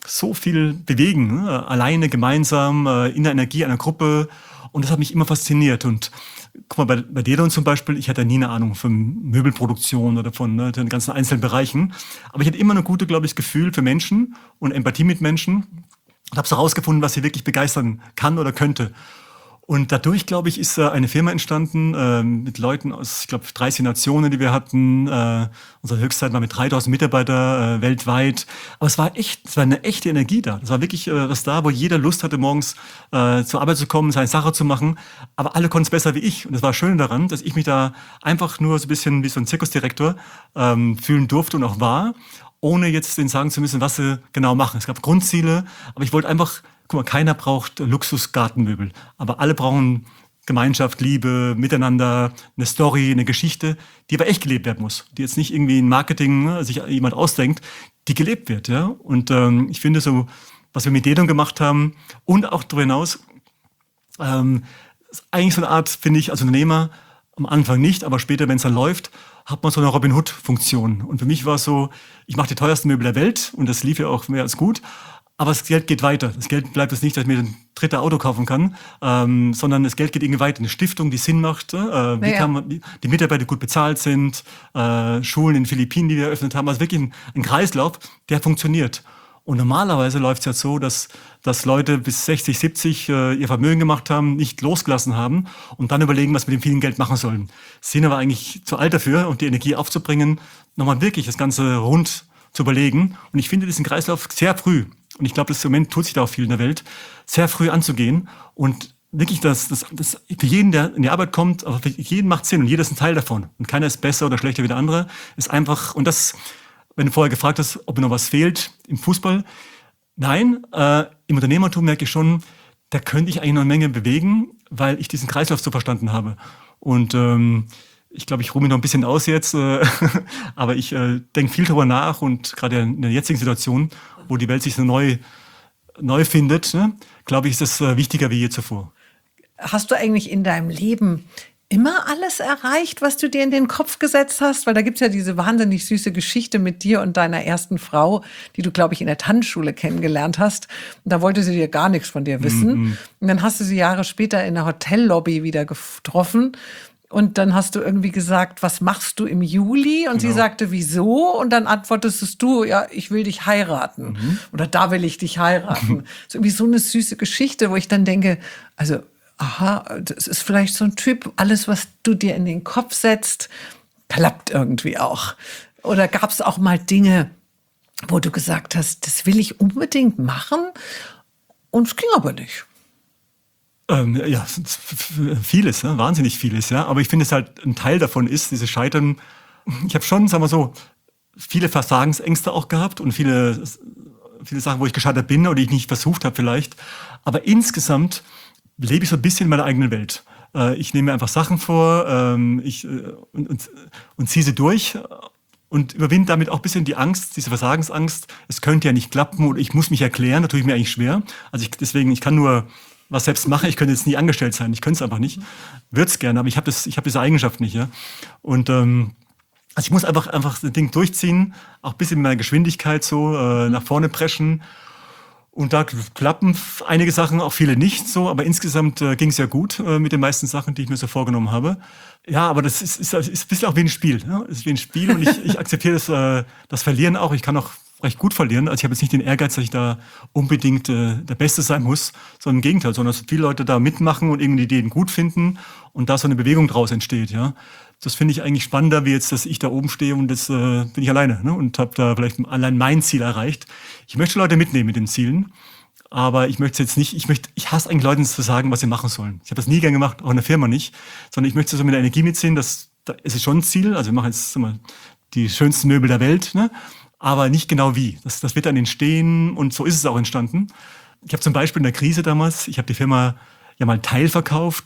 bewegen, ne? Alleine, gemeinsam, in der Energie einer Gruppe. Und das hat mich immer fasziniert. Und guck mal, bei Dedon zum Beispiel, ich hatte nie eine Ahnung von Möbelproduktion oder von den ganzen einzelnen Bereichen. Aber ich hatte immer ein gutes, glaube ich, Gefühl für Menschen und Empathie mit Menschen. Und habe so herausgefunden, was sie wirklich begeistern kann oder könnte. Und dadurch, glaube ich, ist eine Firma entstanden mit Leuten aus, ich glaube, 30 Nationen, die wir hatten. Unsere Höchstzeit war mit 3000 Mitarbeiter weltweit. Aber es war eine echte Energie da. Es war wirklich was da, wo jeder Lust hatte, morgens zur Arbeit zu kommen, seine Sache zu machen. Aber alle konnten es besser wie ich. Und das war schön daran, dass ich mich da einfach nur so ein bisschen wie so ein Zirkusdirektor fühlen durfte und auch war, ohne jetzt denen sagen zu müssen, was sie genau machen. Es gab Grundziele, aber ich wollte einfach, guck mal, keiner braucht Luxusgartenmöbel, aber alle brauchen Gemeinschaft, Liebe, Miteinander, eine Story, eine Geschichte, die aber echt gelebt werden muss, die jetzt nicht irgendwie in Marketing sich jemand ausdenkt, die gelebt wird, ja. Und ich finde so, was wir mit Dedon gemacht haben und auch darüber hinaus, ist eigentlich so eine Art, finde ich, als Unternehmer am Anfang nicht, aber später, wenn es dann läuft, hat man so eine Robin Hood-Funktion. Und für mich war es so, ich mache die teuersten Möbel der Welt und das lief ja auch mehr als gut. Aber das Geld geht weiter. Das Geld bleibt jetzt nicht, dass ich mir ein drittes Auto kaufen kann, sondern das Geld geht irgendwie weiter. Eine Stiftung, die Sinn macht, wie kann man, die Mitarbeiter gut bezahlt sind, Schulen in den Philippinen, die wir eröffnet haben. Also wirklich ein Kreislauf, der funktioniert. Und normalerweise läuft es ja so, dass Leute bis 60, 70 ihr Vermögen gemacht haben, nicht losgelassen haben und dann überlegen, was mit dem vielen Geld machen sollen. Sind aber eigentlich zu alt dafür und die Energie aufzubringen, nochmal wirklich das Ganze rund zu überlegen. Und ich finde diesen Kreislauf sehr früh, und ich glaube, das im Moment tut sich da auch viel in der Welt, sehr früh anzugehen und wirklich das für jeden, der in die Arbeit kommt, aber für jeden macht Sinn und jeder ist ein Teil davon. Und keiner ist besser oder schlechter wie der andere. Ist einfach, und das, wenn du vorher gefragt hast, ob mir noch was fehlt im Fußball. Nein, im Unternehmertum merke ich schon, da könnte ich eigentlich noch eine Menge bewegen, weil ich diesen Kreislauf so verstanden habe. Und ich glaube, ich ruhe mich noch ein bisschen aus jetzt, aber ich denke viel darüber nach und gerade in der jetzigen Situation, wo die Welt sich so neu findet, ne, glaube ich, ist das wichtiger wie je zuvor. Hast du eigentlich in deinem Leben immer alles erreicht, was du dir in den Kopf gesetzt hast? Weil da gibt's ja diese wahnsinnig süße Geschichte mit dir und deiner ersten Frau, die du, glaube ich, in der Tanzschule kennengelernt hast. Und da wollte sie dir gar nichts von dir wissen. Und dann hast du sie Jahre später in der Hotellobby wieder getroffen. Und dann hast du irgendwie gesagt, was machst du im Juli? Und sie sagte, wieso? Und dann antwortest du, ja, ich will dich heiraten. Oder da will ich dich heiraten. So irgendwie so eine süße Geschichte, wo ich dann denke, also, aha, das ist vielleicht so ein Typ, alles, was du dir in den Kopf setzt, klappt irgendwie auch. Oder gab es auch mal Dinge, wo du gesagt hast, das will ich unbedingt machen und es ging aber nicht? Ja, vieles, ne? Wahnsinnig vieles, ja. Aber ich finde es halt, ein Teil davon ist, dieses Scheitern. Ich habe schon, sagen wir so, viele Versagensängste auch gehabt und viele Sachen, wo ich gescheitert bin oder die ich nicht versucht habe vielleicht. Aber insgesamt lebe ich so ein bisschen in meiner eigenen Welt. Ich nehme mir einfach Sachen vor und ziehe sie durch und überwinde damit auch ein bisschen die Angst, diese Versagensangst. Es könnte ja nicht klappen oder ich muss mich erklären, da tue ich mir eigentlich schwer. Also ich kann nur was selbst machen, ich könnte jetzt nie angestellt sein, ich könnte es einfach nicht. Würde es gerne, aber ich habe diese Eigenschaft nicht. Ja? Und also ich muss einfach das Ding durchziehen, auch ein bisschen mit meiner Geschwindigkeit so nach vorne preschen. Und da klappen einige Sachen, auch viele nicht so, aber insgesamt ging es ja gut mit den meisten Sachen, die ich mir so vorgenommen habe. Ja, aber das ist ein bisschen auch wie ein Spiel. Ja? Es ist wie ein Spiel und ich akzeptiere das Verlieren auch. Ich kann auch recht gut verlieren. Also ich habe jetzt nicht den Ehrgeiz, dass ich da unbedingt der Beste sein muss, sondern im Gegenteil, sondern dass viele Leute da mitmachen und irgendwie die Ideen gut finden und da so eine Bewegung draus entsteht. Ja, das finde ich eigentlich spannender, wie jetzt, dass ich da oben stehe und jetzt bin ich alleine, ne? Und habe da vielleicht allein mein Ziel erreicht. Ich möchte Leute mitnehmen mit den Zielen, aber ich möchte jetzt nicht. Ich hasse eigentlich Leuten zu sagen, was sie machen sollen. Ich habe das nie gern gemacht, auch in der Firma nicht, sondern ich möchte so mit der Energie mitziehen. Da ist es schon ein Ziel. Also wir machen jetzt mal die schönsten Möbel der Welt, ne? Aber nicht genau wie. Das wird dann entstehen und so ist es auch entstanden. Ich habe zum Beispiel in der Krise damals, ich habe die Firma ja mal teilverkauft,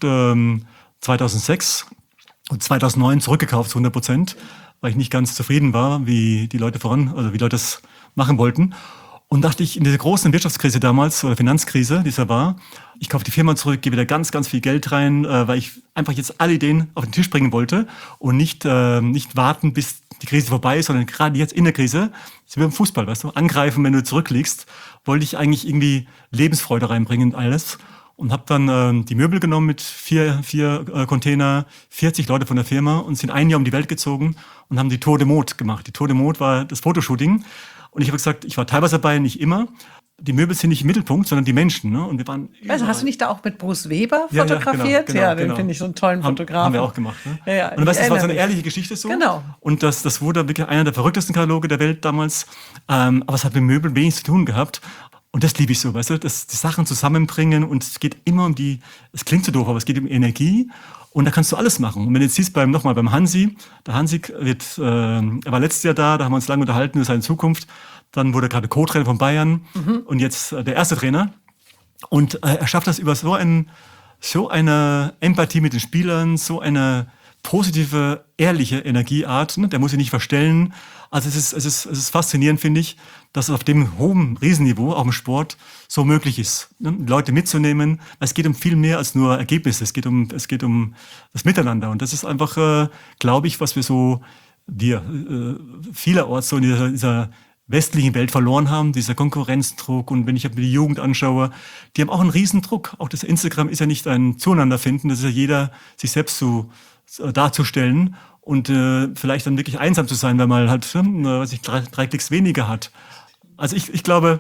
2006 und 2009 zurückgekauft zu 100%, weil ich nicht ganz zufrieden war, wie die Leute wie Leute das machen wollten. Und dachte ich, in dieser großen Wirtschaftskrise damals, oder Finanzkrise, die es ja war, ich kaufe die Firma zurück, gebe da ganz, ganz viel Geld rein, weil ich einfach jetzt alle Ideen auf den Tisch bringen wollte und nicht warten, bis die Krise vorbei ist, sondern gerade jetzt in der Krise, das ist wie beim Fußball, weißt du, angreifen, wenn du zurückliegst, wollte ich eigentlich irgendwie Lebensfreude reinbringen und alles. Und habe dann die Möbel genommen mit vier Container, 40 Leute von der Firma und sind ein Jahr um die Welt gezogen und haben die Tour de Mode gemacht. Die Tour de Mode war das Fotoshooting. Und ich habe gesagt, ich war teilweise dabei, nicht immer. die Möbel sind nicht im Mittelpunkt, sondern die Menschen. Ne? Und wir waren Also hast du nicht da auch mit Bruce Weber fotografiert? Genau, den finde ich so einen tollen Fotografen. Haben wir auch gemacht. Ne? Ja, und weißt, das war so eine ehrliche Geschichte so. Genau. Und das wurde wirklich einer der verrücktesten Kataloge der Welt damals. Aber es hat mit Möbeln wenig zu tun gehabt. Und das liebe ich so, weißt du, dass die Sachen zusammenbringen und es geht immer um es klingt so doof, aber es geht um Energie. Und da kannst du alles machen. Und wenn du jetzt siehst, beim Hansi, der Hansi er war letztes Jahr da haben wir uns lange unterhalten über seine Zukunft. Dann wurde er gerade Co-Trainer von Bayern und jetzt der erste Trainer. Und er schafft das über so eine Empathie mit den Spielern, so eine positive, ehrliche Energieart. Ne? Der muss sich nicht verstellen. Also es ist faszinierend, finde ich, dass es auf dem hohen Riesenniveau, auch im Sport, so möglich ist, ne? Leute mitzunehmen. Es geht um viel mehr als nur Ergebnisse. Es geht um das Miteinander. Und das ist einfach, glaube ich, was wir vielerorts so in dieser westlichen Welt verloren haben, dieser Konkurrenzdruck. Und wenn ich mir die Jugend anschaue, die haben auch einen Riesendruck. Auch das Instagram ist ja nicht ein Zueinanderfinden, das ist ja jeder, sich selbst darzustellen und vielleicht dann wirklich einsam zu sein, weil man halt drei Klicks weniger hat. Also ich glaube,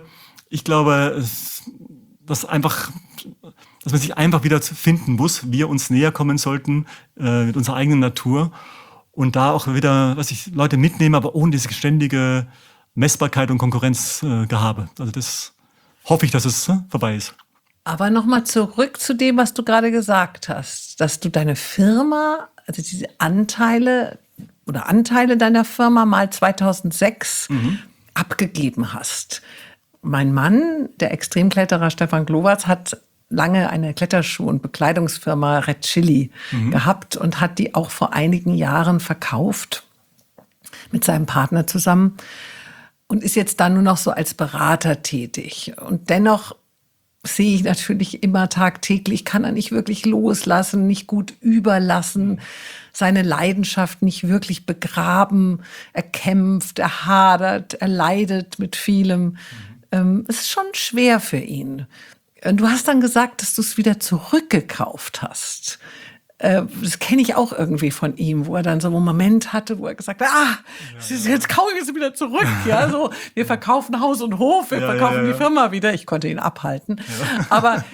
dass man sich einfach wieder finden muss, wir uns näher kommen sollten mit unserer eigenen Natur und da auch wieder, Leute mitnehmen, aber ohne diese ständige Messbarkeit und Konkurrenzgehabe. Also das hoffe ich, dass es vorbei ist. Aber nochmal zurück zu dem, was du gerade gesagt hast, dass du deine Firma, also diese Anteile deiner Firma mal 2006 abgegeben hast. Mein Mann, der Extremkletterer Stefan Glowacz, hat lange eine Kletterschuh- und Bekleidungsfirma Red Chili gehabt und hat die auch vor einigen Jahren verkauft mit seinem Partner zusammen und ist jetzt da nur noch so als Berater tätig. Und dennoch sehe ich natürlich immer tagtäglich, kann er nicht wirklich loslassen, nicht gut überlassen, seine Leidenschaft nicht wirklich begraben. Er kämpft, er hadert, er leidet mit vielem. Es ist schon schwer für ihn. Du hast dann gesagt, dass du es wieder zurückgekauft hast. Das kenne ich auch irgendwie von ihm, wo er dann so einen Moment hatte, wo er gesagt hat, jetzt kaufe ich es wieder zurück. Ja, so, wir verkaufen Haus und Hof, wir verkaufen die Firma wieder. Ich konnte ihn abhalten. Ja. Aber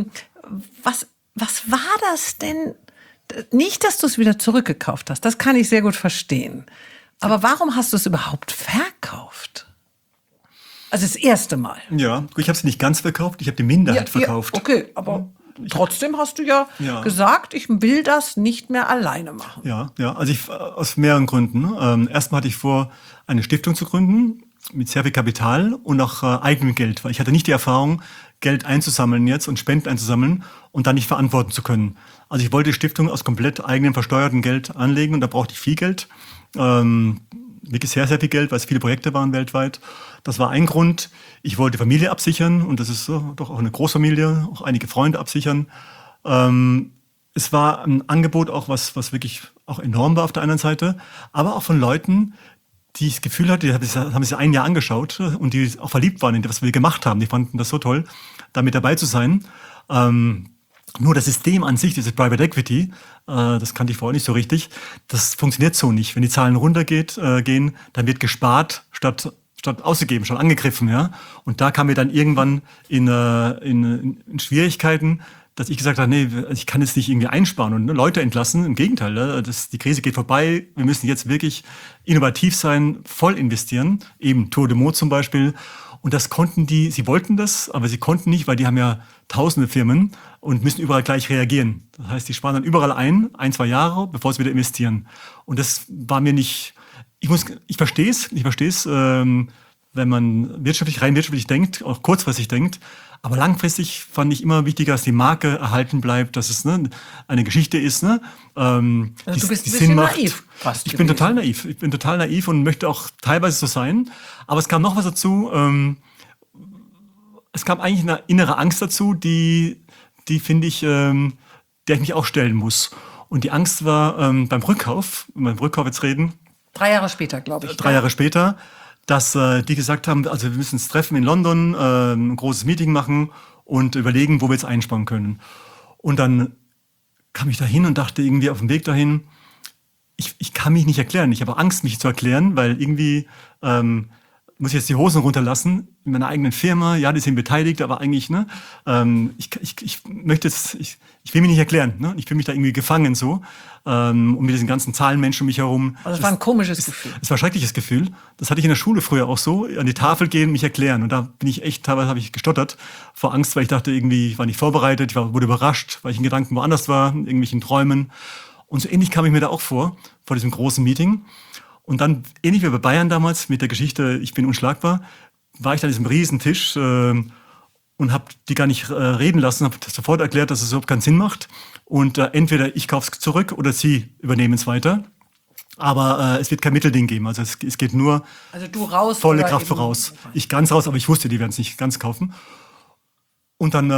was war das denn? Nicht, dass du es wieder zurückgekauft hast, das kann ich sehr gut verstehen. Aber warum hast du es überhaupt verkauft? Also das erste Mal. Ja, ich habe es nicht ganz verkauft, ich habe die Minderheit verkauft. Okay, aber trotzdem hast du ja gesagt, ich will das nicht mehr alleine machen. Ja, also aus mehreren Gründen. Erstmal hatte ich vor, eine Stiftung zu gründen mit sehr viel Kapital und auch eigenem Geld, weil ich hatte nicht die Erfahrung, Geld einzusammeln jetzt und Spenden einzusammeln und dann nicht verantworten zu können. Also ich wollte die Stiftung aus komplett eigenem versteuertem Geld anlegen und da brauchte ich viel Geld. Wirklich sehr, sehr viel Geld, weil es viele Projekte waren weltweit. Das war ein Grund. Ich wollte Familie absichern und das ist doch auch eine Großfamilie, auch einige Freunde absichern. Es war ein Angebot auch, was wirklich auch enorm war auf der anderen Seite, aber auch von Leuten, die ich das Gefühl hatte, die haben sich ein Jahr angeschaut und die auch verliebt waren in das, was wir gemacht haben. Die fanden das so toll, da mit dabei zu sein. Nur das System an sich, diese Private Equity, das kannte ich vorher nicht so richtig, das funktioniert so nicht. Wenn die Zahlen runtergehen, dann wird gespart statt ausgegeben, statt angegriffen. Ja? Und da kamen wir dann irgendwann in Schwierigkeiten, dass ich gesagt habe, nee, ich kann jetzt nicht irgendwie einsparen und Leute entlassen. Im Gegenteil, die Krise geht vorbei. Wir müssen jetzt wirklich innovativ sein, voll investieren. Eben Tour de Mode zum Beispiel. Und das konnten sie wollten das, aber sie konnten nicht, weil die haben ja tausende Firmen und müssen überall gleich reagieren. Das heißt, die sparen dann überall ein, 2 Jahre, bevor sie wieder investieren. Und das war mir nicht, ich verstehe es, wenn man rein wirtschaftlich denkt, auch kurzfristig denkt. Aber langfristig fand ich immer wichtiger, dass die Marke erhalten bleibt, dass es eine Geschichte ist, also du bist die Sinn macht. Naiv fast Ich bin total naiv und möchte auch teilweise so sein. Aber es kam noch was dazu. Es kam eigentlich eine innere Angst dazu, die finde ich, der ich mich auch stellen muss. Und die Angst war beim Rückkauf jetzt reden. 3 Jahre später, glaube ich. 3 Jahre später, dass die gesagt haben, also wir müssen uns treffen in London, ein großes Meeting machen und überlegen, wo wir jetzt einsparen können. Und dann kam ich dahin und dachte irgendwie auf dem Weg dahin, ich kann mich nicht erklären. Ich habe Angst, mich zu erklären, weil irgendwie muss ich jetzt die Hosen runterlassen in meiner eigenen Firma. Ja, die sind beteiligt, aber eigentlich, ne, ich möchte jetzt, ich will mich nicht erklären, ne? Ich fühle mich da irgendwie gefangen so. Und mit diesen ganzen Zahlenmenschen um mich herum. Also es war ein komisches Gefühl. Es war ein schreckliches Gefühl. Das hatte ich in der Schule früher auch so, an die Tafel gehen, mich erklären. Und da bin ich echt, teilweise habe ich gestottert vor Angst, weil ich dachte irgendwie, ich war nicht vorbereitet, wurde überrascht, weil ich in Gedanken woanders war, in irgendwelchen Träumen. Und so ähnlich kam ich mir da auch vor diesem großen Meeting. Und dann, ähnlich wie bei Bayern damals, mit der Geschichte, ich bin unschlagbar, war ich an diesem Riesentisch und habe die gar nicht reden lassen, habe sofort erklärt, dass es überhaupt keinen Sinn macht. Und entweder ich kaufe es zurück oder sie übernehmen es weiter. Aber es wird kein Mittelding geben. Also es geht nur also du raus volle Kraft voraus. Ich ganz raus, aber ich wusste, die werden es nicht ganz kaufen. Und dann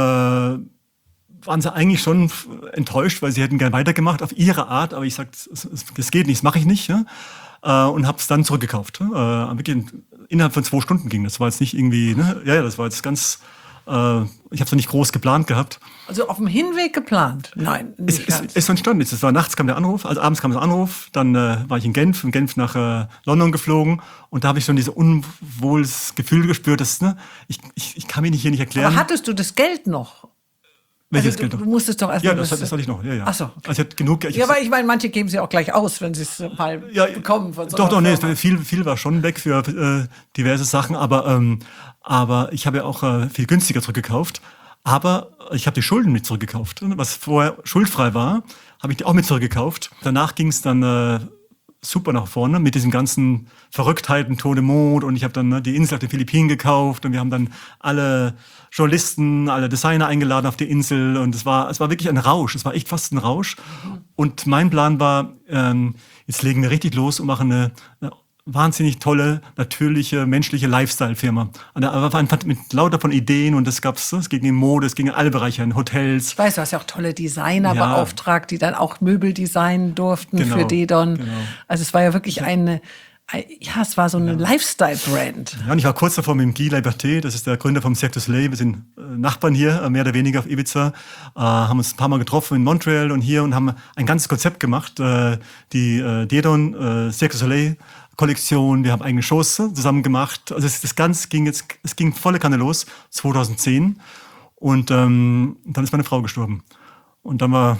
waren sie eigentlich schon enttäuscht, weil sie hätten gern weitergemacht auf ihre Art. Aber ich sagte, das geht nicht, das mache ich nicht. Ja? Und habe es dann zurückgekauft. Wirklich innerhalb von 2 Stunden ging. Das war jetzt nicht irgendwie, ne? Ja, das war jetzt ganz, ich habe es nicht groß geplant gehabt. Also auf dem Hinweg geplant? Nein, nicht ganz. Es entstanden. Es war nachts kam der Anruf, also abends kam der Anruf, dann war ich in Genf nach London geflogen und da habe ich schon dieses unwohles Gefühl gespürt, dass, ne, ich kann mir hier nicht erklären. Aber hattest du das Geld noch? Welches also Geld du noch? musstest doch erst Ja, mal das hatte ich noch. Ja, ja. Ach so. Okay. Also ich hatte genug Geld. Ja, aber ich meine, manche geben sie auch gleich aus, wenn sie es mal bekommen. Von so doch, nee, Firma. viel war schon weg für diverse Sachen, aber ich habe ja auch viel günstiger zurückgekauft. Aber ich habe die Schulden mit zurückgekauft. Was vorher schuldfrei war, habe ich die auch mit zurückgekauft. Danach ging es dann super nach vorne mit diesen ganzen Verrücktheiten, Tour de Mode, und ich habe dann die Insel auf den Philippinen gekauft und wir haben dann alle Journalisten, alle Designer eingeladen auf die Insel und es war wirklich ein Rausch, es war echt fast ein Rausch. Und mein Plan war, jetzt legen wir richtig los und machen eine wahnsinnig tolle, natürliche, menschliche Lifestyle-Firma. Aber einfach mit lauter von Ideen und es ging in Mode, es ging in alle Bereiche, in Hotels. Ich weiß, du hast ja auch tolle Designer beauftragt, die dann auch Möbel designen durften für Dedon. Genau. Also es war ja wirklich es war so eine Lifestyle-Brand. Ja, und ich war kurz davor mit dem Guy Liberté, das ist der Gründer vom Cirque du Soleil. Wir sind Nachbarn hier, mehr oder weniger auf Ibiza, haben uns ein paar Mal getroffen in Montreal und hier und haben ein ganzes Konzept gemacht, die Dedon Cirque du Soleil Kollektion, wir haben eigene Shows zusammen gemacht. Also das Ganze ging volle Kanne los, 2010. Und dann ist meine Frau gestorben. Und dann war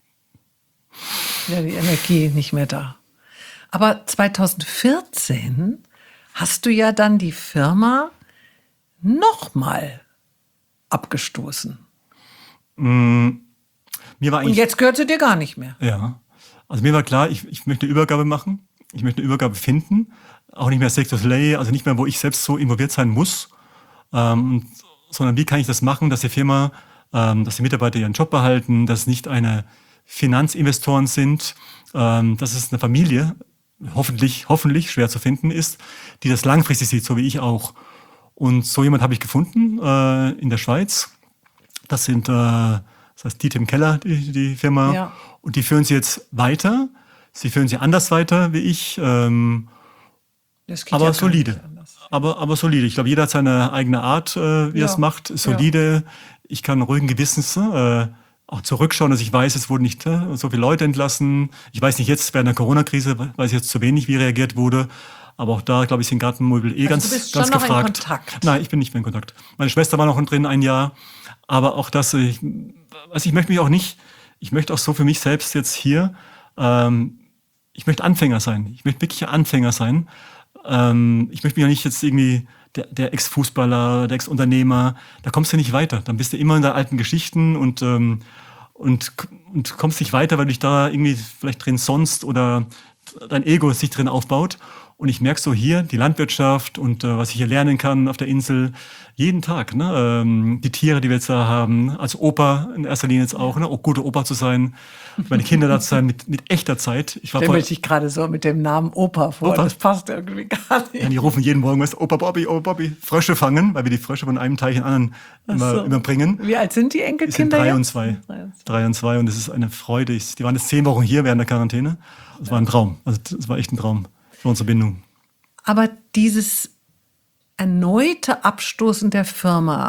ja die Energie nicht mehr da. Aber 2014 hast du ja dann die Firma nochmal abgestoßen. Mir war und jetzt gehört sie dir gar nicht mehr. Ja, also mir war klar, ich möchte eine Übergabe machen. Ich möchte eine Übergabe finden, auch nicht mehr Cirque du Soleil, also nicht mehr, wo ich selbst so involviert sein muss, sondern wie kann ich das machen, dass die Firma, dass die Mitarbeiter ihren Job behalten, dass es nicht eine Finanzinvestoren sind, dass es eine Familie, hoffentlich schwer zu finden ist, die das langfristig sieht, so wie ich auch. Und so jemand habe ich gefunden in der Schweiz. Das heißt Dietem Keller, die Firma, ja. Und die führen sie jetzt weiter. Sie führen sie anders weiter wie ich, aber ja solide. Aber solide. Ich glaube, jeder hat seine eigene Art, wie er es macht. Solide. Ja. Ich kann ruhigen Gewissens auch zurückschauen, dass ich weiß, es wurden nicht so viele Leute entlassen. Ich weiß nicht jetzt, während der Corona-Krise, weiß ich jetzt zu wenig, wie reagiert wurde. Aber auch da, glaube ich, sind Gartenmöbel ganz gefragt. Du bist schon noch in Kontakt? Nein, ich bin nicht mehr in Kontakt. Meine Schwester war noch drin 1 Jahr. Aber auch das, ich möchte auch so für mich selbst jetzt hier, ich möchte Anfänger sein. Ich möchte wirklich Anfänger sein. Ich möchte mich auch nicht jetzt irgendwie der Ex-Fußballer, der Ex-Unternehmer, da kommst du nicht weiter. Dann bist du immer in der alten Geschichten und kommst nicht weiter, weil du dich da irgendwie vielleicht drin sonst oder dein Ego sich drin aufbaut. Und ich merke so hier die Landwirtschaft und was ich hier lernen kann auf der Insel, jeden Tag. Ne? Die Tiere, die wir jetzt da haben, als Opa in erster Linie jetzt auch, ne? Auch gute Opa zu sein, meine Kinder da zu sein, mit echter Zeit. Ich stelle mich gerade so mit dem Namen Opa vor, Opa? Das passt irgendwie gar nicht. Ja, die rufen jeden Morgen, Opa Bobby, Frösche fangen, weil wir die Frösche von einem Teich in den anderen immer bringen. Wie alt sind die Enkelkinder? Die sind 3 und 2 und es ist eine Freude. Die waren jetzt 10 Wochen hier während der Quarantäne. Das war ein Traum, also das war echt ein Traum für unsere Bindung. Aber dieses erneute Abstoßen der Firma,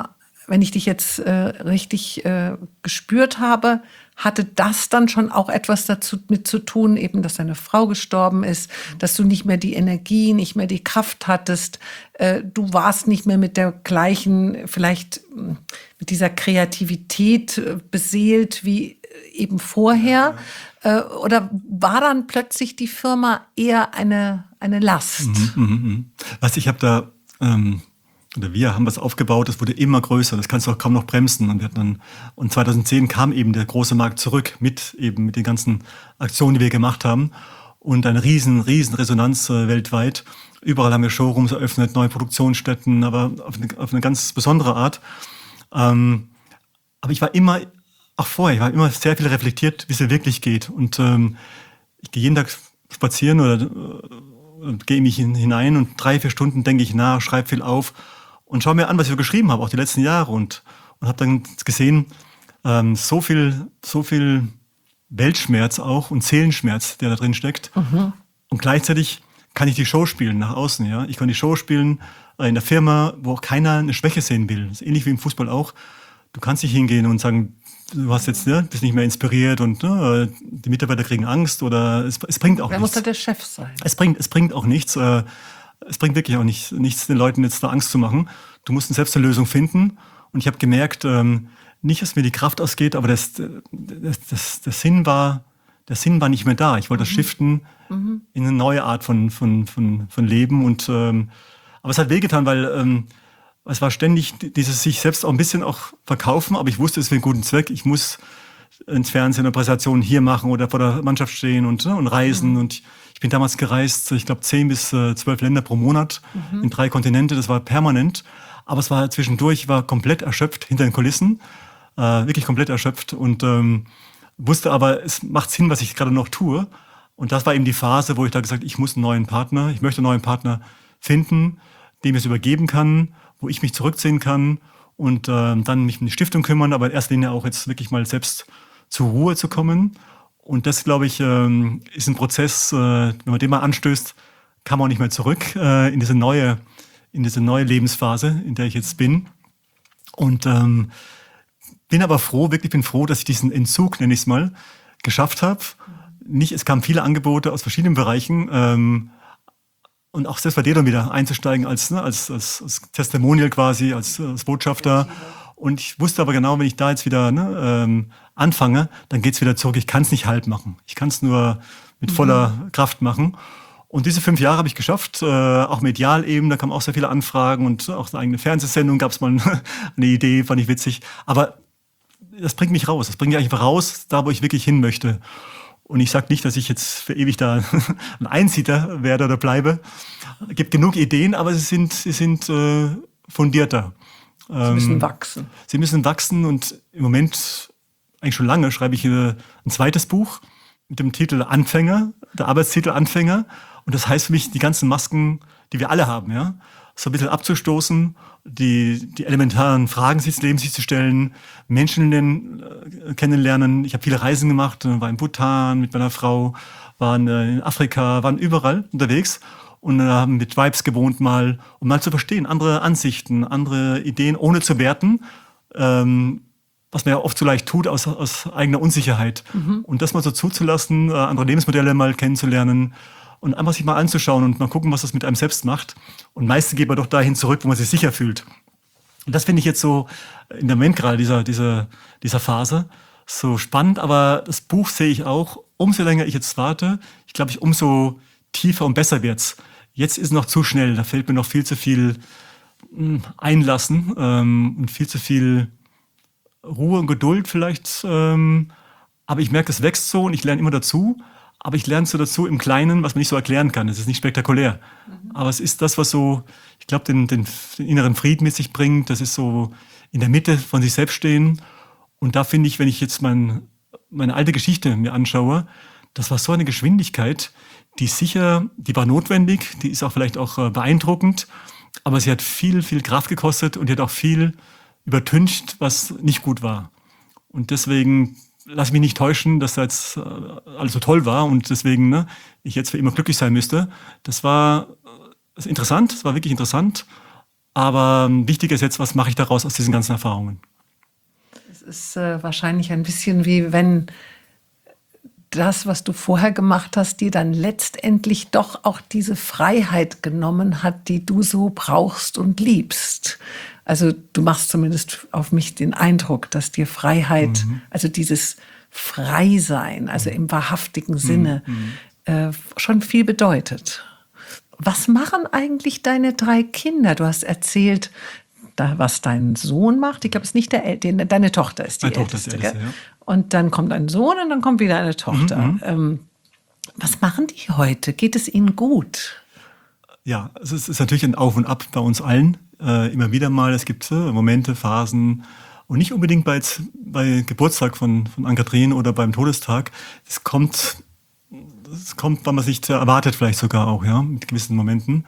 wenn ich dich jetzt richtig gespürt habe, hatte das dann schon auch etwas dazu mit zu tun, eben, dass deine Frau gestorben ist, dass du nicht mehr die Energie, nicht mehr die Kraft hattest, du warst nicht mehr mit der gleichen, vielleicht mit dieser Kreativität beseelt wie eben vorher? Oder war dann plötzlich die Firma eher eine Last? Was ich habe da oder wir haben was aufgebaut, das wurde immer größer, das kannst du auch kaum noch bremsen. Und 2010 kam eben der große Markt zurück mit den ganzen Aktionen, die wir gemacht haben und eine riesen Resonanz weltweit. Überall haben wir Showrooms eröffnet, neue Produktionsstätten, aber auf eine ganz besondere Art. Aber ich war immer, auch vorher, ich war immer sehr viel reflektiert, wie es mir wirklich geht. Und ich gehe jeden Tag spazieren oder gehe in mich hinein und 3-4 Stunden denke ich nach, schreibe viel auf und schaue mir an, was ich so geschrieben habe, auch die letzten Jahre und habe dann gesehen, so viel Weltschmerz auch und Seelenschmerz, der da drin steckt. Und gleichzeitig kann ich die Show spielen nach außen. Ja, ich kann die Show spielen in der Firma, wo auch keiner eine Schwäche sehen will. Das ist ähnlich wie im Fußball auch. Du kannst nicht hingehen und sagen, du hast jetzt, bist nicht mehr inspiriert und die Mitarbeiter kriegen Angst oder es bringt auch nichts. Wer muss da der Chef sein? Es bringt auch nichts. Es bringt wirklich auch nichts, den Leuten jetzt da Angst zu machen. Du musst selbst eine Lösung finden. Und ich habe gemerkt, nicht, dass mir die Kraft ausgeht, aber der Sinn war nicht mehr da. Ich wollte das shiften in eine neue Art von Leben. Und aber es hat wehgetan, weil es war ständig dieses sich selbst auch ein bisschen auch verkaufen, aber ich wusste, es ist für einen guten Zweck. Ich muss ins Fernsehen eine Präsentation hier machen oder vor der Mannschaft stehen und reisen. Und ich bin damals gereist, ich glaube 10 bis 12 Länder pro Monat in 3 Kontinente. Das war permanent. Aber es war zwischendurch, ich war komplett erschöpft hinter den Kulissen. Wirklich komplett erschöpft und wusste aber, es macht Sinn, was ich gerade noch tue. Und das war eben die Phase, wo ich da gesagt habe, ich möchte einen neuen Partner finden, dem ich es übergeben kann, wo ich mich zurückziehen kann und dann mich um die Stiftung kümmern, aber in erster Linie auch jetzt wirklich mal selbst zur Ruhe zu kommen. Und das, glaube ich, ist ein Prozess, wenn man den mal anstößt, kann man auch nicht mehr zurück in diese neue Lebensphase, in der ich jetzt bin. Und bin aber froh, dass ich diesen Entzug, nenne ich es mal, geschafft habe. Es kamen viele Angebote aus verschiedenen Bereichen, und auch selbst bei dir dann wieder einzusteigen als Testimonial quasi, als Botschafter. Und ich wusste aber genau, wenn ich da jetzt wieder anfange, dann geht's wieder zurück. Ich kann es nicht halb machen. Ich kann es nur mit voller Kraft machen. Und diese 5 Jahre habe ich geschafft, auch medial eben. Da kamen auch sehr viele Anfragen und auch eine eigene Fernsehsendung gab es mal eine Idee, fand ich witzig. Aber das bringt mich raus. Das bringt mich einfach raus, da wo ich wirklich hin möchte. Und ich sage nicht, dass ich jetzt für ewig da ein Einsiedler werde oder bleibe. Es gibt genug Ideen, aber sie sind fundierter. Sie müssen wachsen. Sie müssen wachsen und im Moment, eigentlich schon lange, schreibe ich ein zweites Buch mit dem Titel Anfänger, der Arbeitstitel Anfänger. Und das heißt für mich, die ganzen Masken, die wir alle haben, ja, so ein bisschen abzustoßen, die elementaren Fragen des Lebens sich zu stellen, Menschen kennenlernen. Ich habe viele Reisen gemacht, war in Bhutan mit meiner Frau, waren in Afrika, waren überall unterwegs und haben mit Vibes gewohnt mal, um mal zu verstehen, andere Ansichten, andere Ideen, ohne zu werten, was man ja oft so leicht tut aus eigener Unsicherheit. Und das mal so zuzulassen, andere Lebensmodelle mal kennenzulernen, und einfach sich mal anzuschauen und mal gucken, was das mit einem selbst macht. Und meistens geht man doch dahin zurück, wo man sich sicher fühlt. Und das finde ich jetzt so in dem Moment gerade dieser Phase so spannend. Aber das Buch sehe ich auch, umso länger ich jetzt warte, ich glaube, umso tiefer und besser wird's. Jetzt ist es noch zu schnell, da fehlt mir noch viel zu viel Einlassen und viel zu viel Ruhe und Geduld vielleicht. Aber ich merke, es wächst so und ich lerne immer dazu. Aber ich lerne so dazu im Kleinen, was man nicht so erklären kann. Es ist nicht spektakulär. Aber es ist das, was so, ich glaube, den inneren Frieden mit sich bringt. Das ist so in der Mitte von sich selbst stehen. Und da finde ich, wenn ich jetzt meine alte Geschichte mir anschaue, das war so eine Geschwindigkeit, die war notwendig, die ist auch vielleicht auch beeindruckend. Aber sie hat viel, viel Kraft gekostet und die hat auch viel übertüncht, was nicht gut war. Und deswegen lass mich nicht täuschen, dass da jetzt alles so toll war und deswegen ich jetzt für immer glücklich sein müsste. Das war interessant, das war wirklich interessant, Aber wichtig ist jetzt, was mache ich daraus aus diesen ganzen Erfahrungen? Es ist wahrscheinlich ein bisschen wie wenn das, was du vorher gemacht hast, dir dann letztendlich doch auch diese Freiheit genommen hat, die du so brauchst und liebst. Also du machst zumindest auf mich den Eindruck, dass dir Freiheit, also dieses Freisein, also im wahrhaftigen Sinne, schon viel bedeutet. Was machen eigentlich deine 3 Kinder? Du hast erzählt, was dein Sohn macht. Ich glaube, es ist nicht deine Tochter ist die Älteste. Ja. Und dann kommt ein Sohn und dann kommt wieder eine Tochter. Was machen die heute? Geht es ihnen gut? Ja, es ist natürlich ein Auf und Ab bei uns allen. Immer wieder mal. Es gibt Momente, Phasen. Und nicht unbedingt bei Geburtstag von Ann-Kathrin oder beim Todestag. Es kommt, wann man sich erwartet, vielleicht sogar auch, ja, mit gewissen Momenten.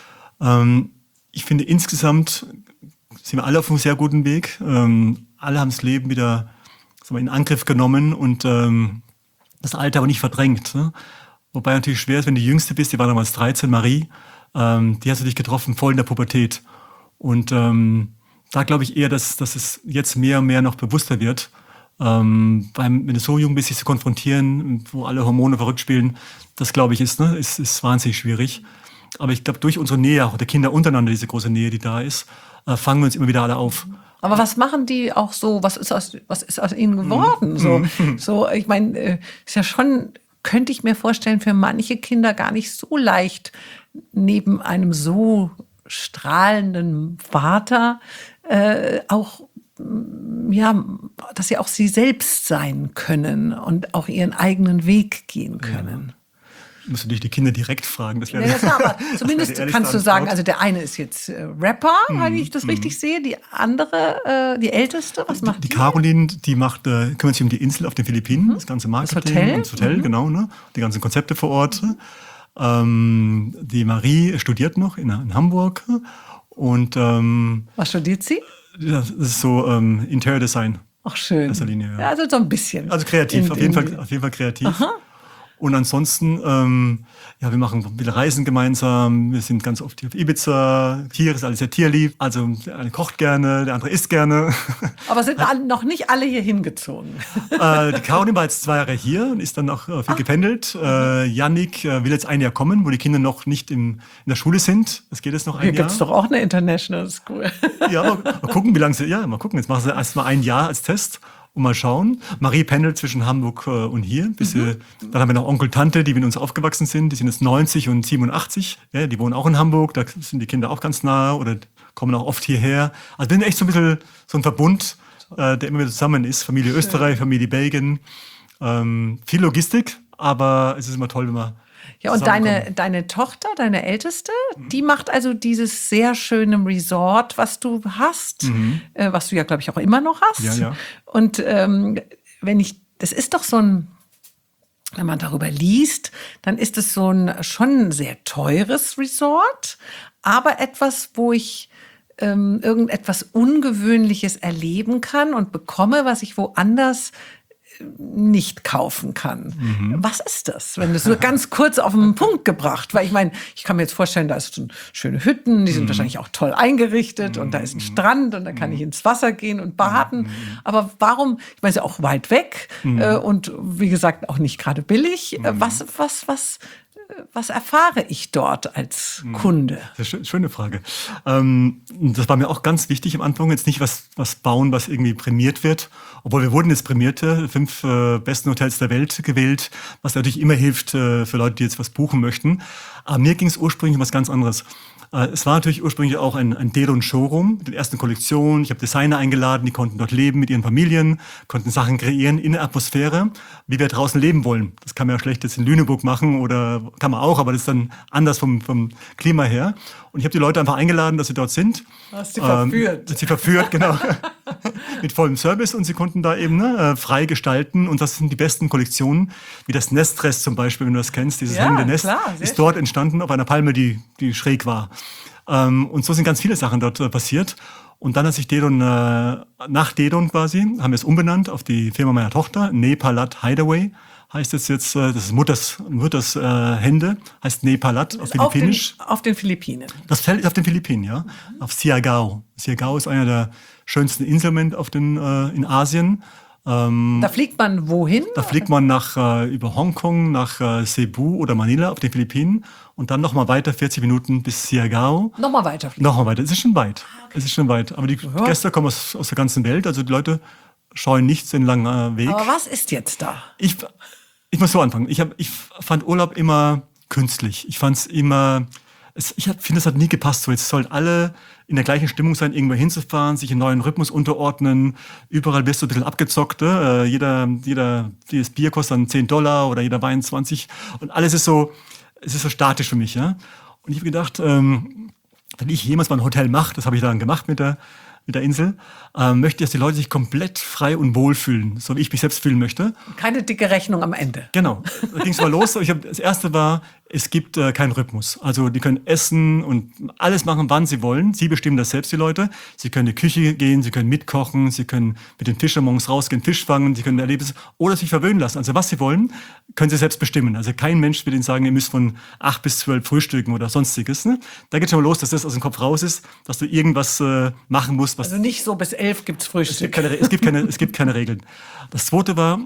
Ich finde, insgesamt sind wir alle auf einem sehr guten Weg. Alle haben das Leben wieder in Angriff genommen und das Alter aber nicht verdrängt. Ne? Wobei natürlich schwer ist, wenn du die Jüngste bist, die war damals 13, Marie, die hast du dich getroffen, voll in der Pubertät. Und da glaube ich eher, dass es jetzt mehr und mehr noch bewusster wird. Wenn du so jung bist, sich zu konfrontieren, wo alle Hormone verrückt spielen, das glaube ich ist wahnsinnig schwierig. Aber ich glaube, durch unsere Nähe, auch der Kinder untereinander, diese große Nähe, die da ist, fangen wir uns immer wieder alle auf. Aber was machen die auch so? Was ist aus ihnen geworden? So, ich meine, ist ja schon, könnte ich mir vorstellen, für manche Kinder gar nicht so leicht, neben einem so strahlenden Vater auch, ja, dass sie auch sie selbst sein können und auch ihren eigenen Weg gehen können. Ja. Musst du dich die Kinder direkt fragen. Das wäre ja, klar, aber zumindest kannst du sagen, also der eine ist jetzt Rapper, wenn ich das richtig sehe. Die andere, die Älteste, was macht die? Die Caroline, die kümmert sich um die Insel auf den Philippinen, das ganze Marketing, das Hotel, genau, ne? Die ganzen Konzepte vor Ort. Die Marie studiert noch in Hamburg. Und was studiert sie? Das ist so Interior Design. Ach, schön. Linie, ja, also so ein bisschen. Also kreativ, auf jeden Fall kreativ. Aha. Und ansonsten, ja, wir machen viele Reisen gemeinsam. Wir sind ganz oft hier auf Ibiza. Tier ist alles sehr tierlieb. Also der eine kocht gerne, der andere isst gerne. Aber sind noch nicht alle hier hingezogen? Die Caroline war jetzt 2 Jahre hier und ist dann auch viel gependelt. Yannick will jetzt ein Jahr kommen, wo die Kinder noch nicht in der Schule sind. Das geht jetzt noch ein Jahr. Hier gibt es doch auch eine International School. Ja, mal gucken, wie lange sie. Ja, mal gucken. Jetzt machen sie erst mal ein Jahr als Test. Und mal schauen. Marie pendelt zwischen Hamburg und hier. Dann haben wir noch Onkel, Tante, die mit uns aufgewachsen sind. Die sind jetzt 90 und 87. Ja, die wohnen auch in Hamburg. Da sind die Kinder auch ganz nah oder kommen auch oft hierher. Also wir sind echt so ein bisschen so ein Verbund, der immer wieder zusammen ist. Familie Österreich, Familie Belgien. Viel Logistik, aber es ist immer toll, wenn man ja, und deine Tochter, deine Älteste, die macht also dieses sehr schöne Resort, was du hast, was du ja, glaube ich, auch immer noch hast. Ja, ja. Und das ist doch so ein, wenn man darüber liest, dann ist es so ein schon sehr teures Resort, aber etwas, wo ich irgendetwas Ungewöhnliches erleben kann und bekomme, was ich woanders nicht kaufen kann. Was ist das? Wenn du so ganz kurz auf den Punkt gebracht, weil ich meine, ich kann mir jetzt vorstellen, da sind schöne Hütten, die sind wahrscheinlich auch toll eingerichtet und da ist ein Strand und da kann ich ins Wasser gehen und baden. Aber warum, ich meine, es ist ja auch weit weg und wie gesagt auch nicht gerade billig. Was erfahre ich dort als Kunde? Das ist eine schöne Frage. Das war mir auch ganz wichtig am Anfang, jetzt nicht was bauen, was irgendwie prämiert wird. Obwohl wir wurden jetzt prämierte, 5 besten Hotels der Welt gewählt, was natürlich immer hilft für Leute, die jetzt was buchen möchten. Aber mir ging es ursprünglich um was ganz anderes. Es war natürlich ursprünglich auch ein Dedon-Showroom mit den ersten Kollektionen. Ich habe Designer eingeladen, die konnten dort leben mit ihren Familien, konnten Sachen kreieren in der Atmosphäre, wie wir draußen leben wollen. Das kann man ja schlecht jetzt in Lüneburg machen oder kann man auch, aber das ist dann anders vom Klima her. Und ich habe die Leute einfach eingeladen, dass sie dort sind. Hast sie verführt. Sie verführt, genau. Mit vollem Service und sie konnten da eben frei gestalten. Und das sind die besten Kollektionen, wie das Nestdress zum Beispiel, wenn du das kennst. Dieses hängende Nest ist dort entstanden auf einer Palme, die schräg war. Und so sind ganz viele Sachen dort passiert. Und dann hat sich Dedon, nach Dedon quasi, haben wir es umbenannt auf die Firma meiner Tochter, Nepalat Hideaway, heißt es jetzt, das ist Mutters Hände, heißt Nepalat auf Philippinisch. Auf den Philippinen. Das Feld ist auf den Philippinen, ja. Auf Siargao. Siargao ist einer der schönsten Inseln in Asien. Da fliegt man wohin? Da fliegt man über Hongkong nach Cebu oder Manila auf den Philippinen und dann nochmal weiter 40 Minuten bis Siargao. Nochmal weiter fliegen. Nochmal weiter. Es ist schon weit. Okay. Es ist schon weit. Aber die Gäste kommen aus der ganzen Welt. Also die Leute scheuen nicht den langen Weg. Aber was ist jetzt da? Ich muss so anfangen. Ich fand Urlaub immer künstlich. Ich fand es immer... Ich finde, es hat nie gepasst. So, jetzt sollen alle in der gleichen Stimmung sein, irgendwo hinzufahren, sich einen neuen Rhythmus unterordnen. Überall wirst du ein bisschen abgezockt. Jedes Bier kostet dann $10 oder jeder Wein 20. Und alles ist so statisch für mich. Ja? Und ich habe gedacht, wenn ich jemals mal ein Hotel mache, das habe ich dann gemacht mit der Insel, möchte ich, dass die Leute sich komplett frei und wohl fühlen, so wie ich mich selbst fühlen möchte. Keine dicke Rechnung am Ende. Genau. Da ging es mal los. Das erste war, es gibt keinen Rhythmus. Also die können essen und alles machen, wann sie wollen. Sie bestimmen das selbst, die Leute. Sie können in die Küche gehen, sie können mitkochen, sie können mit den Fischern morgens rausgehen, Fisch fangen, sie können Erlebnisse oder sich verwöhnen lassen. Also was sie wollen, können sie selbst bestimmen. Also kein Mensch wird ihnen sagen, ihr müsst von 8 bis 12 frühstücken oder sonstiges. Ne? Da geht schon mal los, dass das aus dem Kopf raus ist, dass du irgendwas machen musst. Also nicht so bis 11 gibt's Frühstück. Es gibt keine Regeln. Das zweite war,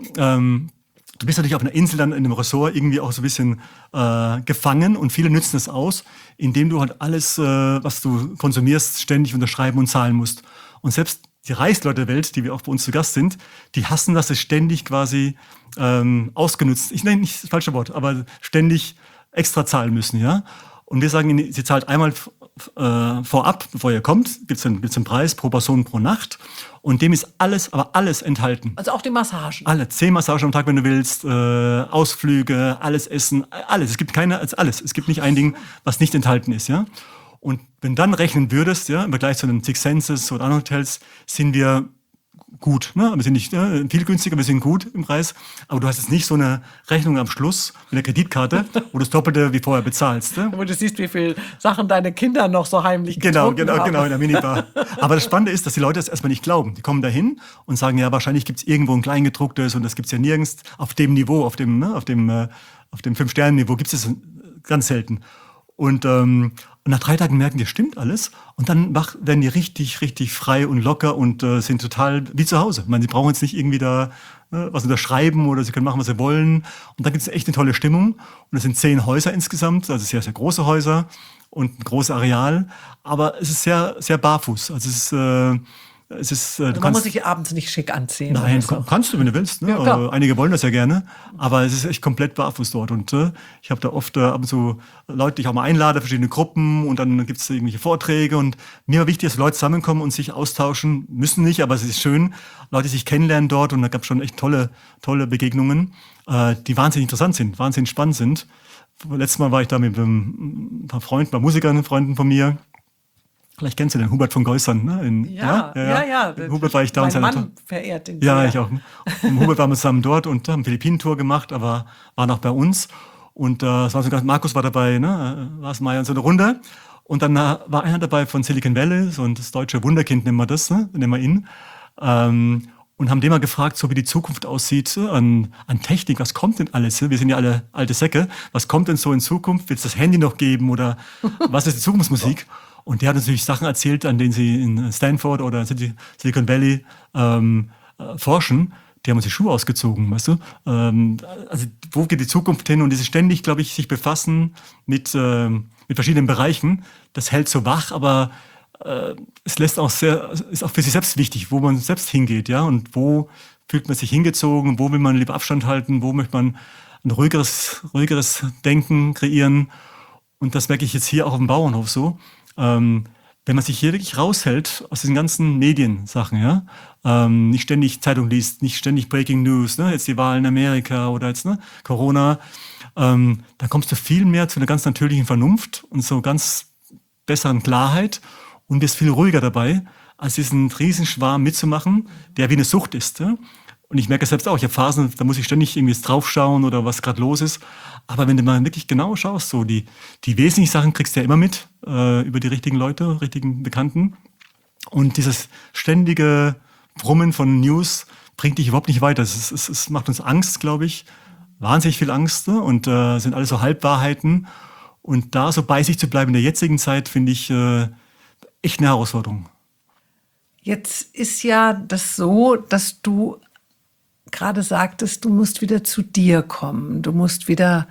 du bist natürlich auf einer Insel dann in einem Ressort irgendwie auch so ein bisschen gefangen und viele nützen es aus, indem du halt alles, was du konsumierst, ständig unterschreiben und zahlen musst. Und selbst die Reichsleute der Welt, die wir auch bei uns zu Gast sind, die hassen, dass sie ständig quasi ausgenutzt, ich nenne nicht das falsche Wort, aber ständig extra zahlen müssen, ja. Und wir sagen ihnen, sie zahlt einmal vorab, bevor ihr kommt, gibt's einen Preis pro Person pro Nacht. Und dem ist alles enthalten. Also auch die Massagen? Alle. 10 Massagen am Tag, wenn du willst, Ausflüge, alles Essen, alles. Es gibt alles. Es gibt nicht ein Ding, was nicht enthalten ist, ja. Und wenn du dann rechnen würdest, ja, im Vergleich zu den Six Senses oder anderen Hotels, sind wir gut, ne? Wir sind nicht viel günstiger, wir sind gut im Preis, aber du hast jetzt nicht so eine Rechnung am Schluss mit einer Kreditkarte, wo du das Doppelte wie vorher bezahlst. Ne? Wo du siehst, wie viel Sachen deine Kinder noch so heimlich Genau, getrunken haben. in der Minibar. Aber das Spannende ist, dass die Leute das erstmal nicht glauben. Die kommen dahin und sagen, ja, wahrscheinlich gibt's irgendwo ein Kleingedrucktes und das gibt's ja nirgends auf dem Niveau, auf dem 5-Sterne-Niveau gibt's es ganz selten. Und nach 3 Tagen merken die, stimmt alles. Und dann werden die richtig, richtig frei und locker und sind total wie zu Hause. Ich meine, sie brauchen jetzt nicht irgendwie da was unterschreiben oder sie können machen, was sie wollen. Und dann gibt es echt eine tolle Stimmung. Und es sind 10 Häuser insgesamt, also sehr, sehr große Häuser und ein großes Areal. Aber es ist sehr, sehr barfuß. Also man muss sich abends nicht schick anziehen. Nein, so. kannst du, wenn du willst. Ne? Ja, einige wollen das ja gerne, aber es ist echt komplett barfuß dort. Und ich habe da oft ab und zu Leute, die ich auch mal einlade, verschiedene Gruppen und dann gibt es irgendwelche Vorträge. Und mir war wichtig, dass Leute zusammenkommen und sich austauschen. Müssen nicht, aber es ist schön. Leute sich kennenlernen dort und da gab es schon echt tolle Begegnungen, die wahnsinnig interessant sind, wahnsinnig spannend sind. Letztes Mal war ich da mit ein paar Freunden von mir. Vielleicht kennst du den Hubert von Geusern, ne? Ja. Hubert war ich da. Mein Mann verehrt den. Ja, ich auch. Und Hubert waren wir zusammen dort und haben Philippinen-Tour gemacht, aber war noch bei uns. Und es war sogar, Markus war dabei, ne? War es mal so eine Runde. Und dann war einer dabei von Silicon Valley, so das deutsche Wunderkind nennen wir das, ne? Nennen wir ihn. Und haben den mal gefragt, so wie die Zukunft aussieht, an Technik, was kommt denn alles? Wir sind ja alle alte Säcke. Was kommt denn so in Zukunft? Wird es das Handy noch geben oder was ist die Zukunftsmusik? Und der hat natürlich Sachen erzählt, an denen sie in Stanford oder Silicon Valley forschen. Die haben uns die Schuhe ausgezogen, weißt du? Also wo geht die Zukunft hin? Und diese ständig, glaube ich, sich befassen mit verschiedenen Bereichen. Das hält so wach, aber es ist auch für sich selbst wichtig, wo man selbst hingeht, ja? Und wo fühlt man sich hingezogen? Wo will man lieber Abstand halten? Wo möchte man ein ruhigeres Denken kreieren? Und das merke ich jetzt hier auch auf dem Bauernhof so. Wenn man sich hier wirklich raushält aus diesen ganzen Mediensachen, ja, nicht ständig Zeitung liest, nicht ständig Breaking News, ne, jetzt die Wahl in Amerika oder jetzt Corona, dann kommst du viel mehr zu einer ganz natürlichen Vernunft und so ganz besseren Klarheit und bist viel ruhiger dabei, als diesen Riesenschwarm mitzumachen, der wie eine Sucht ist. Ja? Und ich merke es selbst auch, ich habe Phasen, da muss ich ständig irgendwie draufschauen oder was gerade los ist. Aber wenn du mal wirklich genau schaust, so die wesentlichen Sachen kriegst du ja immer mit, über die richtigen Leute, richtigen Bekannten. Und dieses ständige Brummen von News bringt dich überhaupt nicht weiter. Es macht uns Angst, glaube ich. wahnsinnig viel Angst, ne? Und sind alles so Halbwahrheiten. Und da so bei sich zu bleiben in der jetzigen Zeit, finde ich echt eine Herausforderung. Jetzt ist ja das so, dass du gerade sagtest, du musst wieder zu dir kommen. Du musst wieder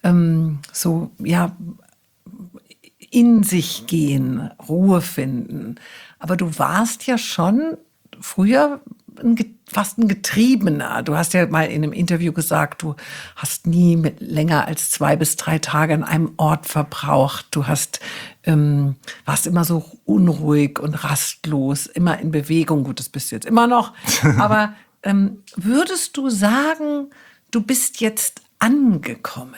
in sich gehen, Ruhe finden. Aber du warst ja schon früher fast ein Getriebener. Du hast ja mal in einem Interview gesagt, du hast nie länger als 2 bis 3 Tage an einem Ort verbraucht. Du warst immer so unruhig und rastlos, immer in Bewegung. Gut, das bist du jetzt immer noch. Aber würdest du sagen, du bist jetzt angekommen?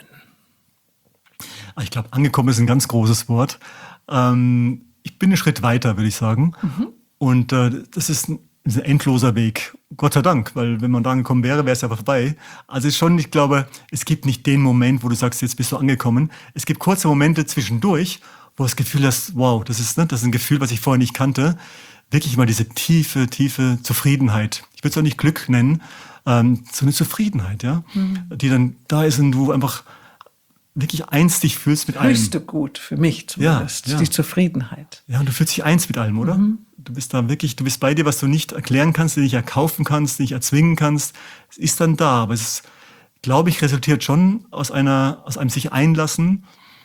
Ich glaube, angekommen ist ein ganz großes Wort. Ich bin einen Schritt weiter, würde ich sagen. Und das ist ein endloser Weg. Gott sei Dank, weil wenn man da angekommen wäre, wäre es ja vorbei. Also ich glaube, es gibt nicht den Moment, wo du sagst, jetzt bist du angekommen. Es gibt kurze Momente zwischendurch, wo du das Gefühl hast, wow, das ist ein Gefühl, was ich vorher nicht kannte. Wirklich mal diese tiefe, tiefe Zufriedenheit. Ich würde es auch nicht Glück nennen, so eine Zufriedenheit, ja, die dann da ist und du einfach wirklich eins dich fühlst mit allem. Höchste Gut, für mich zumindest, die Zufriedenheit. Ja, und du fühlst dich eins mit allem, oder? Du bist da wirklich, du bist bei dir, was du nicht erklären kannst, nicht erkaufen kannst, nicht erzwingen kannst. Es ist dann da, aber es ist, glaube ich, resultiert schon aus einem sich einlassen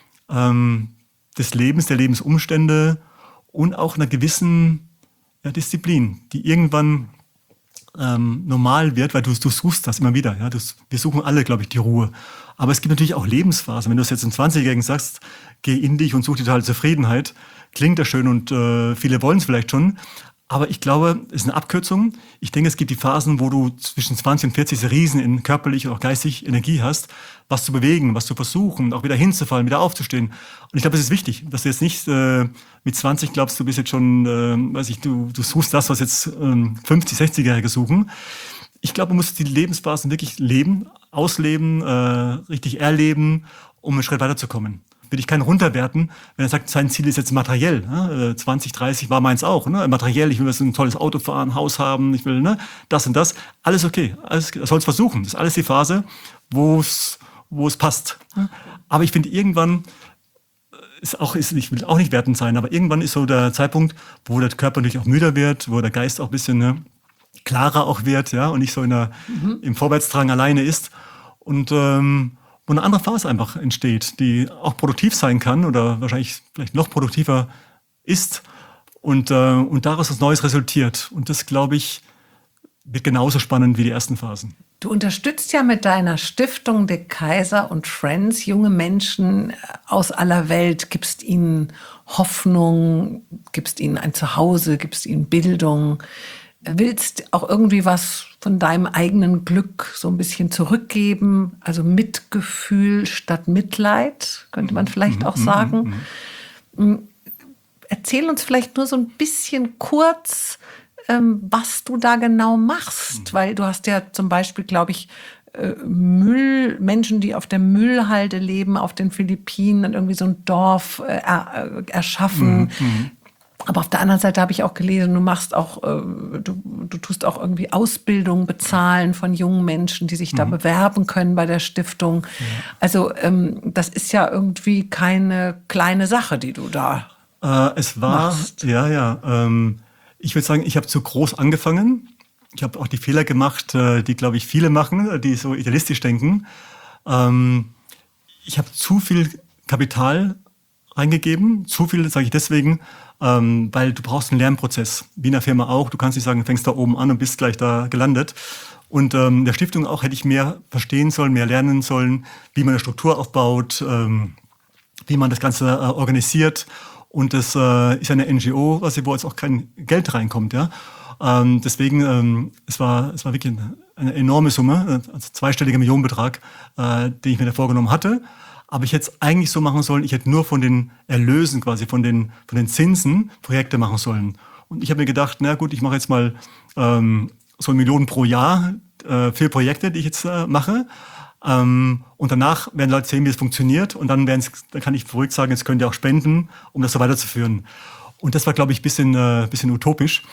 des Lebens, der Lebensumstände und auch einer gewissen Disziplin, die irgendwann normal wird, weil du suchst das immer wieder. Ja? Wir suchen alle, glaube ich, die Ruhe. Aber es gibt natürlich auch Lebensphasen. Wenn du es jetzt in 20-Jährigen sagst, geh in dich und such die totale Zufriedenheit, klingt das schön und viele wollen es vielleicht schon. Aber ich glaube, es ist eine Abkürzung. Ich denke, es gibt die Phasen, wo du zwischen 20 und 40 riesen in körperlich und auch geistig Energie hast, was zu bewegen, was zu versuchen, auch wieder hinzufallen, wieder aufzustehen. Und ich glaube, es ist wichtig, dass du jetzt nicht mit 20 glaubst, du bist jetzt schon, du suchst das, was jetzt 50, 60-Jährige suchen. Ich glaube, man muss die Lebensphasen wirklich leben, ausleben, richtig erleben, um einen Schritt weiterzukommen. Will ich keinen runterwerten, wenn er sagt, sein Ziel ist jetzt materiell. Ne? 20, 30 war meins auch. Ne? Materiell, ich will ein tolles Auto fahren, Haus haben, ich will das und das. Alles okay, alles, soll es versuchen. Das ist alles die Phase, wo es passt. Aber ich finde, irgendwann ich will auch nicht wertend sein, aber irgendwann ist so der Zeitpunkt, wo der Körper natürlich auch müder wird, wo der Geist auch ein bisschen klarer auch wird, ja, und nicht so im Vorwärtsdrang alleine ist. Und wo eine andere Phase einfach entsteht, die auch produktiv sein kann oder wahrscheinlich vielleicht noch produktiver ist und daraus was Neues resultiert. Und das, glaube ich, wird genauso spannend wie die ersten Phasen. Du unterstützt ja mit deiner Stiftung De Keyser und Friends junge Menschen aus aller Welt, gibst ihnen Hoffnung, gibst ihnen ein Zuhause, gibst ihnen Bildung. Willst auch irgendwie was von deinem eigenen Glück so ein bisschen zurückgeben? Also Mitgefühl statt Mitleid, könnte man vielleicht auch sagen. Erzähl uns vielleicht nur so ein bisschen kurz, was du da genau machst. Weil du hast ja zum Beispiel, glaube ich, Menschen, die auf der Müllhalde leben, auf den Philippinen, und irgendwie so ein Dorf erschaffen. Aber auf der anderen Seite habe ich auch gelesen, du machst auch, du tust auch irgendwie Ausbildung bezahlen von jungen Menschen, die sich da bewerben können bei der Stiftung. Ja. Also das ist ja irgendwie keine kleine Sache, die du da machst. Ich würde sagen, ich habe zu groß angefangen. Ich habe auch die Fehler gemacht, die, glaube ich, viele machen, die so idealistisch denken. Ich habe zu viel Kapital reingegeben. Zu viel, sage ich deswegen, weil du brauchst einen Lernprozess, wie in der Firma auch. Du kannst nicht sagen, du fängst da oben an und bist gleich da gelandet. Und der Stiftung auch hätte ich mehr verstehen sollen, mehr lernen sollen, wie man eine Struktur aufbaut, wie man das Ganze organisiert. Und das ist eine NGO, wo jetzt auch kein Geld reinkommt. Ja? Deswegen, es war wirklich eine enorme Summe, also zweistelliger Millionenbetrag, den ich mir da vorgenommen hatte. Aber ich hätte es eigentlich so machen sollen, ich hätte nur von den Erlösen quasi, von den Zinsen Projekte machen sollen. Und ich habe mir gedacht, na gut, ich mache jetzt mal so 1 Million pro Jahr für Projekte, die ich jetzt mache. Und danach werden Leute sehen, wie es funktioniert. Und dann kann ich verrückt sagen, jetzt könnt ihr auch spenden, um das so weiterzuführen. Und das war, glaube ich, ein bisschen utopisch.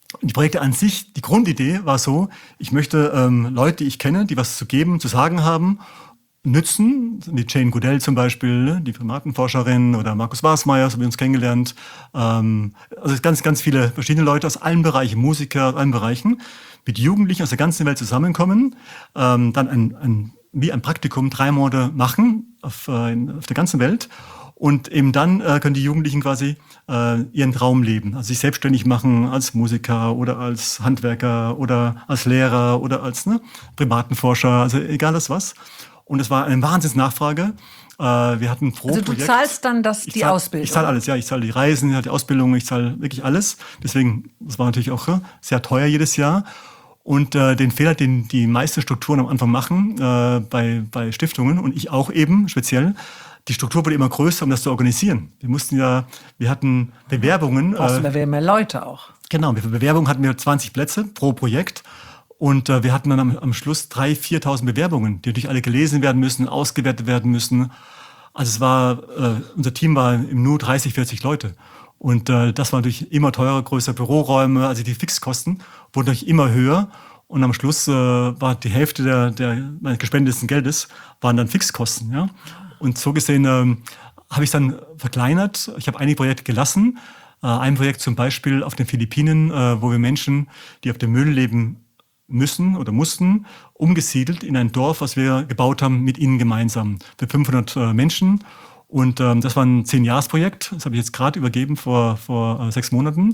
Die Projekte an sich, die Grundidee war so, ich möchte Leute, die ich kenne, die was zu geben, zu sagen haben, nützen. Die Jane Goodell zum Beispiel, ne, die Primatenforscherin, oder Markus Wasmeier, so haben wir uns kennengelernt. Also ganz, ganz viele verschiedene Leute aus allen Bereichen, Musiker aus allen Bereichen, mit Jugendlichen aus der ganzen Welt zusammenkommen, dann wie ein Praktikum 3 Monate machen auf der ganzen Welt. Und eben dann können die Jugendlichen quasi ihren Traum leben, also sich selbstständig machen als Musiker oder als Handwerker oder als Lehrer oder als Primatenforscher, also egal was. Und es war eine Wahnsinnsnachfrage. Wir hatten pro Also du Projekt, zahlst dann die Ausbildung? Ich zahle alles, ja. Ich zahle die Reisen, die Ausbildung, ich zahle wirklich alles. Deswegen, das war natürlich auch sehr teuer jedes Jahr. Und den Fehler, den die meisten Strukturen am Anfang machen, bei Stiftungen und ich auch eben speziell, die Struktur wurde immer größer, um das zu organisieren. Wir hatten Bewerbungen. Brauchst du mehr Leute auch? Genau, für Bewerbungen hatten wir 20 Plätze pro Projekt. Und wir hatten dann am Schluss 3.000, 4.000 Bewerbungen, die natürlich alle gelesen werden müssen, ausgewertet werden müssen. Also unser Team war im Nu 30, 40 Leute. Und das war natürlich immer teurer, größer Büroräume, also die Fixkosten wurden natürlich immer höher. Und am Schluss war die Hälfte meines gespendeten Geldes waren dann Fixkosten. Ja? Und so gesehen habe ich dann verkleinert. Ich habe einige Projekte gelassen. Ein Projekt zum Beispiel auf den Philippinen, wo wir Menschen, die auf dem Müll leben müssen oder mussten, umgesiedelt in ein Dorf, was wir gebaut haben mit ihnen gemeinsam. Für 500 Menschen. Und das war ein 10-Jahres-Projekt. Das habe ich jetzt gerade übergeben vor 6 Monaten.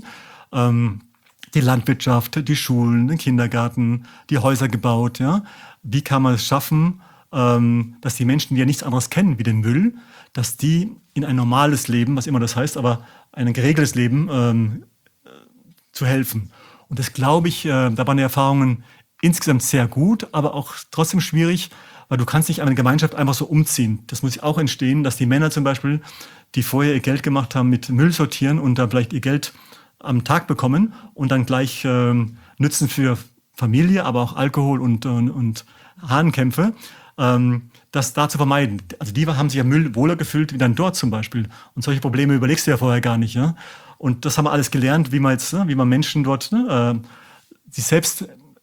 Die Landwirtschaft, die Schulen, den Kindergarten, die Häuser gebaut. Ja? Wie kann man es schaffen, dass die Menschen, die ja nichts anderes kennen wie den Müll, dass die in ein normales Leben, was immer das heißt, aber ein geregeltes Leben zu helfen. Und das glaube ich, da waren die Erfahrungen insgesamt sehr gut, aber auch trotzdem schwierig, weil du kannst nicht eine Gemeinschaft einfach so umziehen. Das muss auch entstehen, dass die Männer zum Beispiel, die vorher ihr Geld gemacht haben mit Müll sortieren und da vielleicht ihr Geld am Tag bekommen und dann gleich nützen für Familie, aber auch Alkohol und Hahnkämpfe, das da zu vermeiden. Also die haben sich ja Müll wohler gefühlt wie dann dort zum Beispiel. Und solche Probleme überlegst du ja vorher gar nicht. Ja? Und das haben wir alles gelernt, wie man Menschen dort sich selbst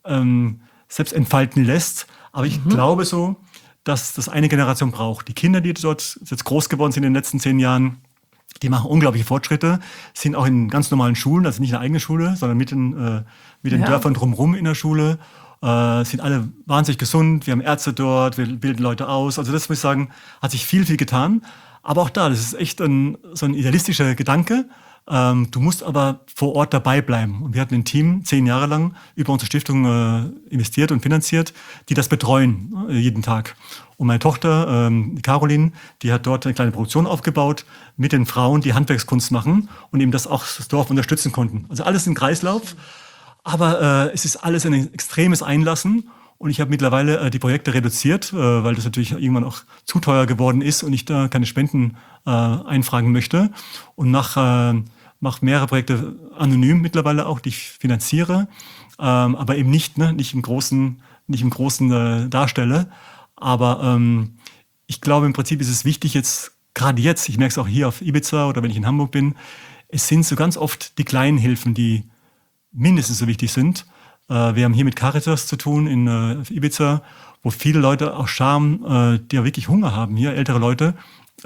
entfalten lässt. Aber ich glaube so, dass das eine Generation braucht. Die Kinder, die dort jetzt groß geworden sind in den letzten 10 Jahren, die machen unglaubliche Fortschritte, sind auch in ganz normalen Schulen, also nicht in der eigenen Schule, sondern mit den Dörfern drumherum in der Schule. Sind alle wahnsinnig gesund, wir haben Ärzte dort, wir bilden Leute aus. Also das muss ich sagen, hat sich viel, viel getan. Aber auch da, das ist echt so ein idealistischer Gedanke. Du musst aber vor Ort dabei bleiben. Und wir hatten ein Team 10 Jahre lang über unsere Stiftung investiert und finanziert, die das betreuen, jeden Tag. Und meine Tochter, Caroline, die hat dort eine kleine Produktion aufgebaut mit den Frauen, die Handwerkskunst machen und eben das Dorf unterstützen konnten. Also alles im Kreislauf. Aber es ist alles ein extremes Einlassen und ich habe mittlerweile die Projekte reduziert, weil das natürlich irgendwann auch zu teuer geworden ist und ich da keine Spenden einfragen möchte und mache mehrere Projekte anonym mittlerweile auch, die ich finanziere, aber eben nicht im Großen darstelle. Aber ich glaube, im Prinzip ist es wichtig gerade jetzt, ich merke es auch hier auf Ibiza oder wenn ich in Hamburg bin, es sind so ganz oft die kleinen Hilfen, die mindestens so wichtig sind. Wir haben hier mit Caritas zu tun in Ibiza, wo viele Leute auch die ja wirklich Hunger haben, hier ältere Leute,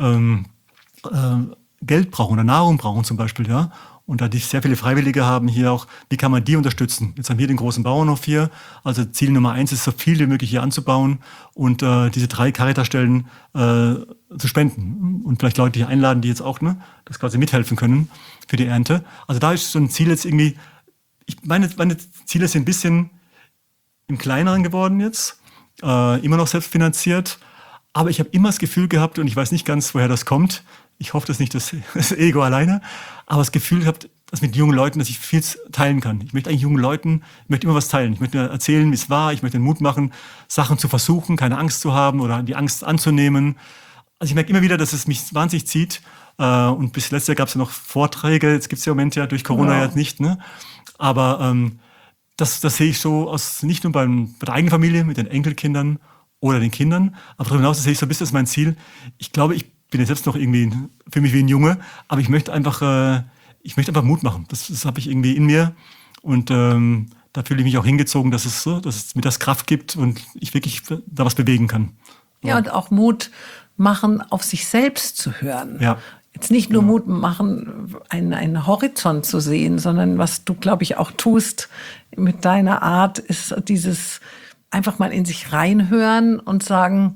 Geld brauchen oder Nahrung brauchen zum Beispiel, ja. Und da die sehr viele Freiwillige haben hier auch, wie kann man die unterstützen? Jetzt haben wir den großen Bauernhof hier, also Ziel Nummer 1 ist, so viel wie möglich hier anzubauen und diese 3 Caritas-Stellen zu spenden und vielleicht Leute hier einladen, die jetzt auch das quasi mithelfen können für die Ernte. Also da ist so ein Ziel jetzt irgendwie, meine Ziele sind ein bisschen im Kleineren geworden jetzt, immer noch selbstfinanziert, aber ich habe immer das Gefühl gehabt, und ich weiß nicht ganz, woher das kommt, ich hoffe, das ist nicht das Ego alleine, aber das Gefühl gehabt, dass mit jungen Leuten, dass ich viel teilen kann. Ich möchte eigentlich jungen Leuten, ich möchte immer was teilen. Ich möchte erzählen, wie es war, ich möchte den Mut machen, Sachen zu versuchen, keine Angst zu haben oder die Angst anzunehmen. Also ich merke immer wieder, dass es mich wahnsinnig zieht, und bis letztes Jahr gab es ja noch Vorträge, jetzt gibt es ja im Moment ja durch Corona jetzt nicht, aber das sehe ich so nicht nur bei der eigenen Familie mit den Enkelkindern oder den Kindern, aber darüber hinaus sehe ich so ein bisschen das mein Ziel. Ich glaube, ich bin jetzt selbst noch irgendwie für mich wie ein Junge, aber ich möchte einfach Mut machen. Das habe ich irgendwie in mir Und da fühle ich mich auch hingezogen, dass es mir das Kraft gibt und ich wirklich da was bewegen kann. Ja, und auch Mut machen, auf sich selbst zu hören. Ja. Jetzt nicht nur Mut machen, einen Horizont zu sehen, sondern was du, glaube ich, auch tust mit deiner Art, ist dieses einfach mal in sich reinhören und sagen,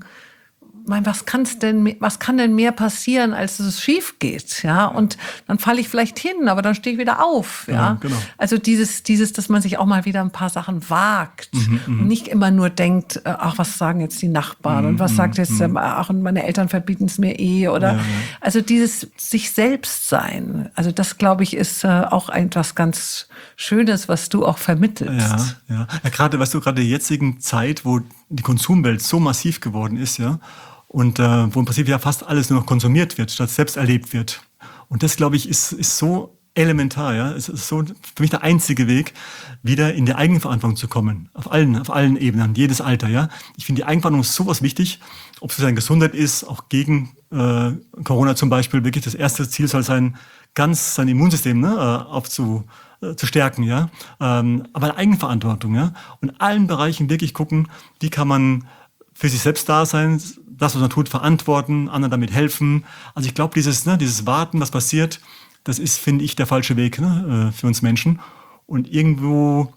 was kann denn mehr passieren, als dass es schief geht, ja? Und dann falle ich vielleicht hin, aber dann stehe ich wieder auf, ja? Ja, genau. Also dieses, dass man sich auch mal wieder ein paar Sachen wagt und nicht immer nur denkt, ach, was sagen jetzt die Nachbarn und was sagt jetzt, ach, und meine Eltern verbieten es mir oder, also dieses sich selbst sein, also das, glaube ich, ist auch etwas ganz Schönes, was du auch vermittelst. Ja, gerade, weißt du, gerade in der jetzigen Zeit, wo die Konsumwelt so massiv geworden ist, ja, und wo im Prinzip ja fast alles nur noch konsumiert wird, statt selbst erlebt wird. Und das, glaube ich, ist so elementar, ja. Es ist so für mich der einzige Weg, wieder in die Eigenverantwortung zu kommen. Auf allen Ebenen, jedes Alter, ja. Ich finde, die Eigenverantwortung ist sowas wichtig, ob es für seine Gesundheit ist, auch gegen Corona zum Beispiel. Wirklich das erste Ziel soll sein, ganz sein Immunsystem zu stärken, ja. Aber Eigenverantwortung, ja. Und in allen Bereichen wirklich gucken, wie kann man für sich selbst da sein, das, was man tut, verantworten, anderen damit helfen. Also ich glaube, dieses Warten, was passiert, das ist, finde ich, der falsche Weg für uns Menschen. Und irgendwo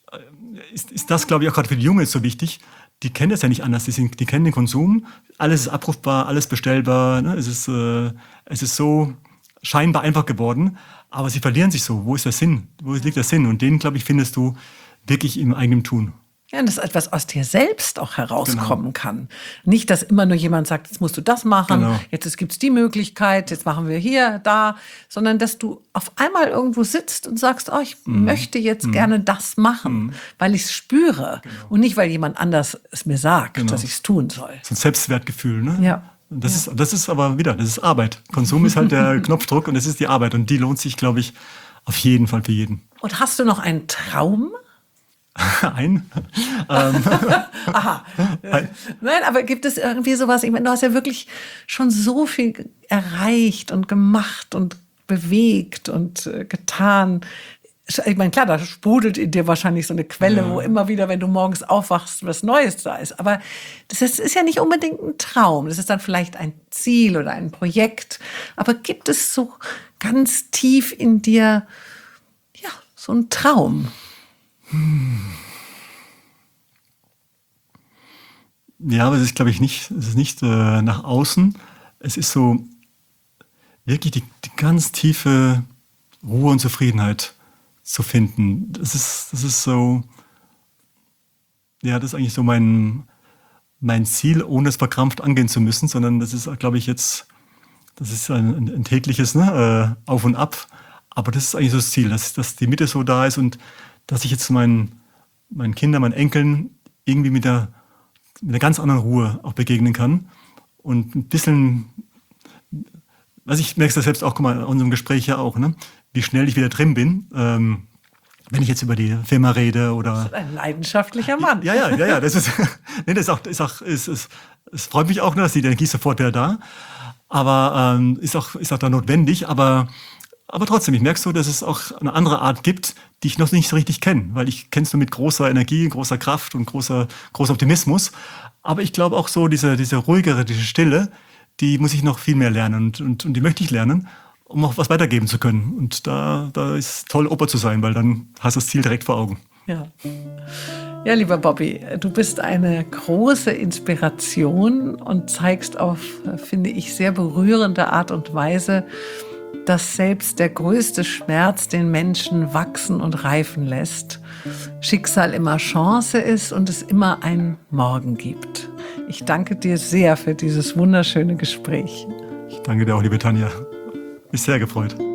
ist das, glaube ich, auch gerade für die Jungen so wichtig. Die kennen das ja nicht anders. Die kennen den Konsum. Alles ist abrufbar, alles bestellbar. Ne? Es ist so scheinbar einfach geworden. Aber sie verlieren sich so. Wo ist der Sinn? Wo liegt der Sinn? Und den, glaube ich, findest du wirklich im eigenen Tun. Ja, und dass etwas aus dir selbst auch herauskommen kann. Nicht, dass immer nur jemand sagt, jetzt musst du das machen, jetzt gibt's die Möglichkeit, jetzt machen wir hier, da, sondern dass du auf einmal irgendwo sitzt und sagst, oh, ich möchte jetzt gerne das machen, weil ich es spüre und nicht, weil jemand anders es mir sagt, dass ich es tun soll. So ein Selbstwertgefühl, ne? Ja. Das ist aber wieder, das ist Arbeit. Konsum ist halt der Knopfdruck und das ist die Arbeit und die lohnt sich, glaube ich, auf jeden Fall für jeden. Und hast du noch einen Traum? Aha. Nein, aber gibt es irgendwie sowas? Ich meine, du hast ja wirklich schon so viel erreicht und gemacht und bewegt und getan. Ich meine, klar, da sprudelt in dir wahrscheinlich so eine Quelle, wo immer wieder, wenn du morgens aufwachst, was Neues da ist. Aber das ist ja nicht unbedingt ein Traum. Das ist dann vielleicht ein Ziel oder ein Projekt. Aber gibt es so ganz tief in dir, ja, so einen Traum? Ja, aber es ist, glaube ich, nicht nach außen. Es ist so wirklich die ganz tiefe Ruhe und Zufriedenheit zu finden. Das ist so, ja, das ist eigentlich so mein Ziel, ohne es verkrampft angehen zu müssen, sondern das ist, glaube ich, das ist ein tägliches Auf und Ab. Aber das ist eigentlich so das Ziel, dass die Mitte so da ist und dass ich jetzt meinen Kindern, meinen Enkeln irgendwie mit einer ganz anderen Ruhe auch begegnen kann. Und ein bisschen, also ich merke das selbst auch, guck mal, in unserem Gespräch ja auch, ne? Wie schnell ich wieder drin bin, wenn ich jetzt über die Firma rede oder. Das ist ein leidenschaftlicher Mann. Ja, das ist, es freut mich auch, dass die Energie ist sofort wieder da. Aber ist auch da notwendig, aber trotzdem, ich merke so, dass es auch eine andere Art gibt, die ich noch nicht so richtig kenne, weil ich kenne es nur mit großer Energie, großer Kraft und großer Optimismus. Aber ich glaube auch so, diese ruhigere, diese Stille, die muss ich noch viel mehr lernen und die möchte ich lernen, um auch was weitergeben zu können. Und da ist toll, Opa zu sein, weil dann hast du das Ziel direkt vor Augen. Ja. Ja, lieber Bobby, du bist eine große Inspiration und zeigst auf, finde ich, sehr berührende Art und Weise, dass selbst der größte Schmerz den Menschen wachsen und reifen lässt, Schicksal immer Chance ist und es immer einen Morgen gibt. Ich danke dir sehr für dieses wunderschöne Gespräch. Ich danke dir auch, liebe Tanja. Mich sehr gefreut.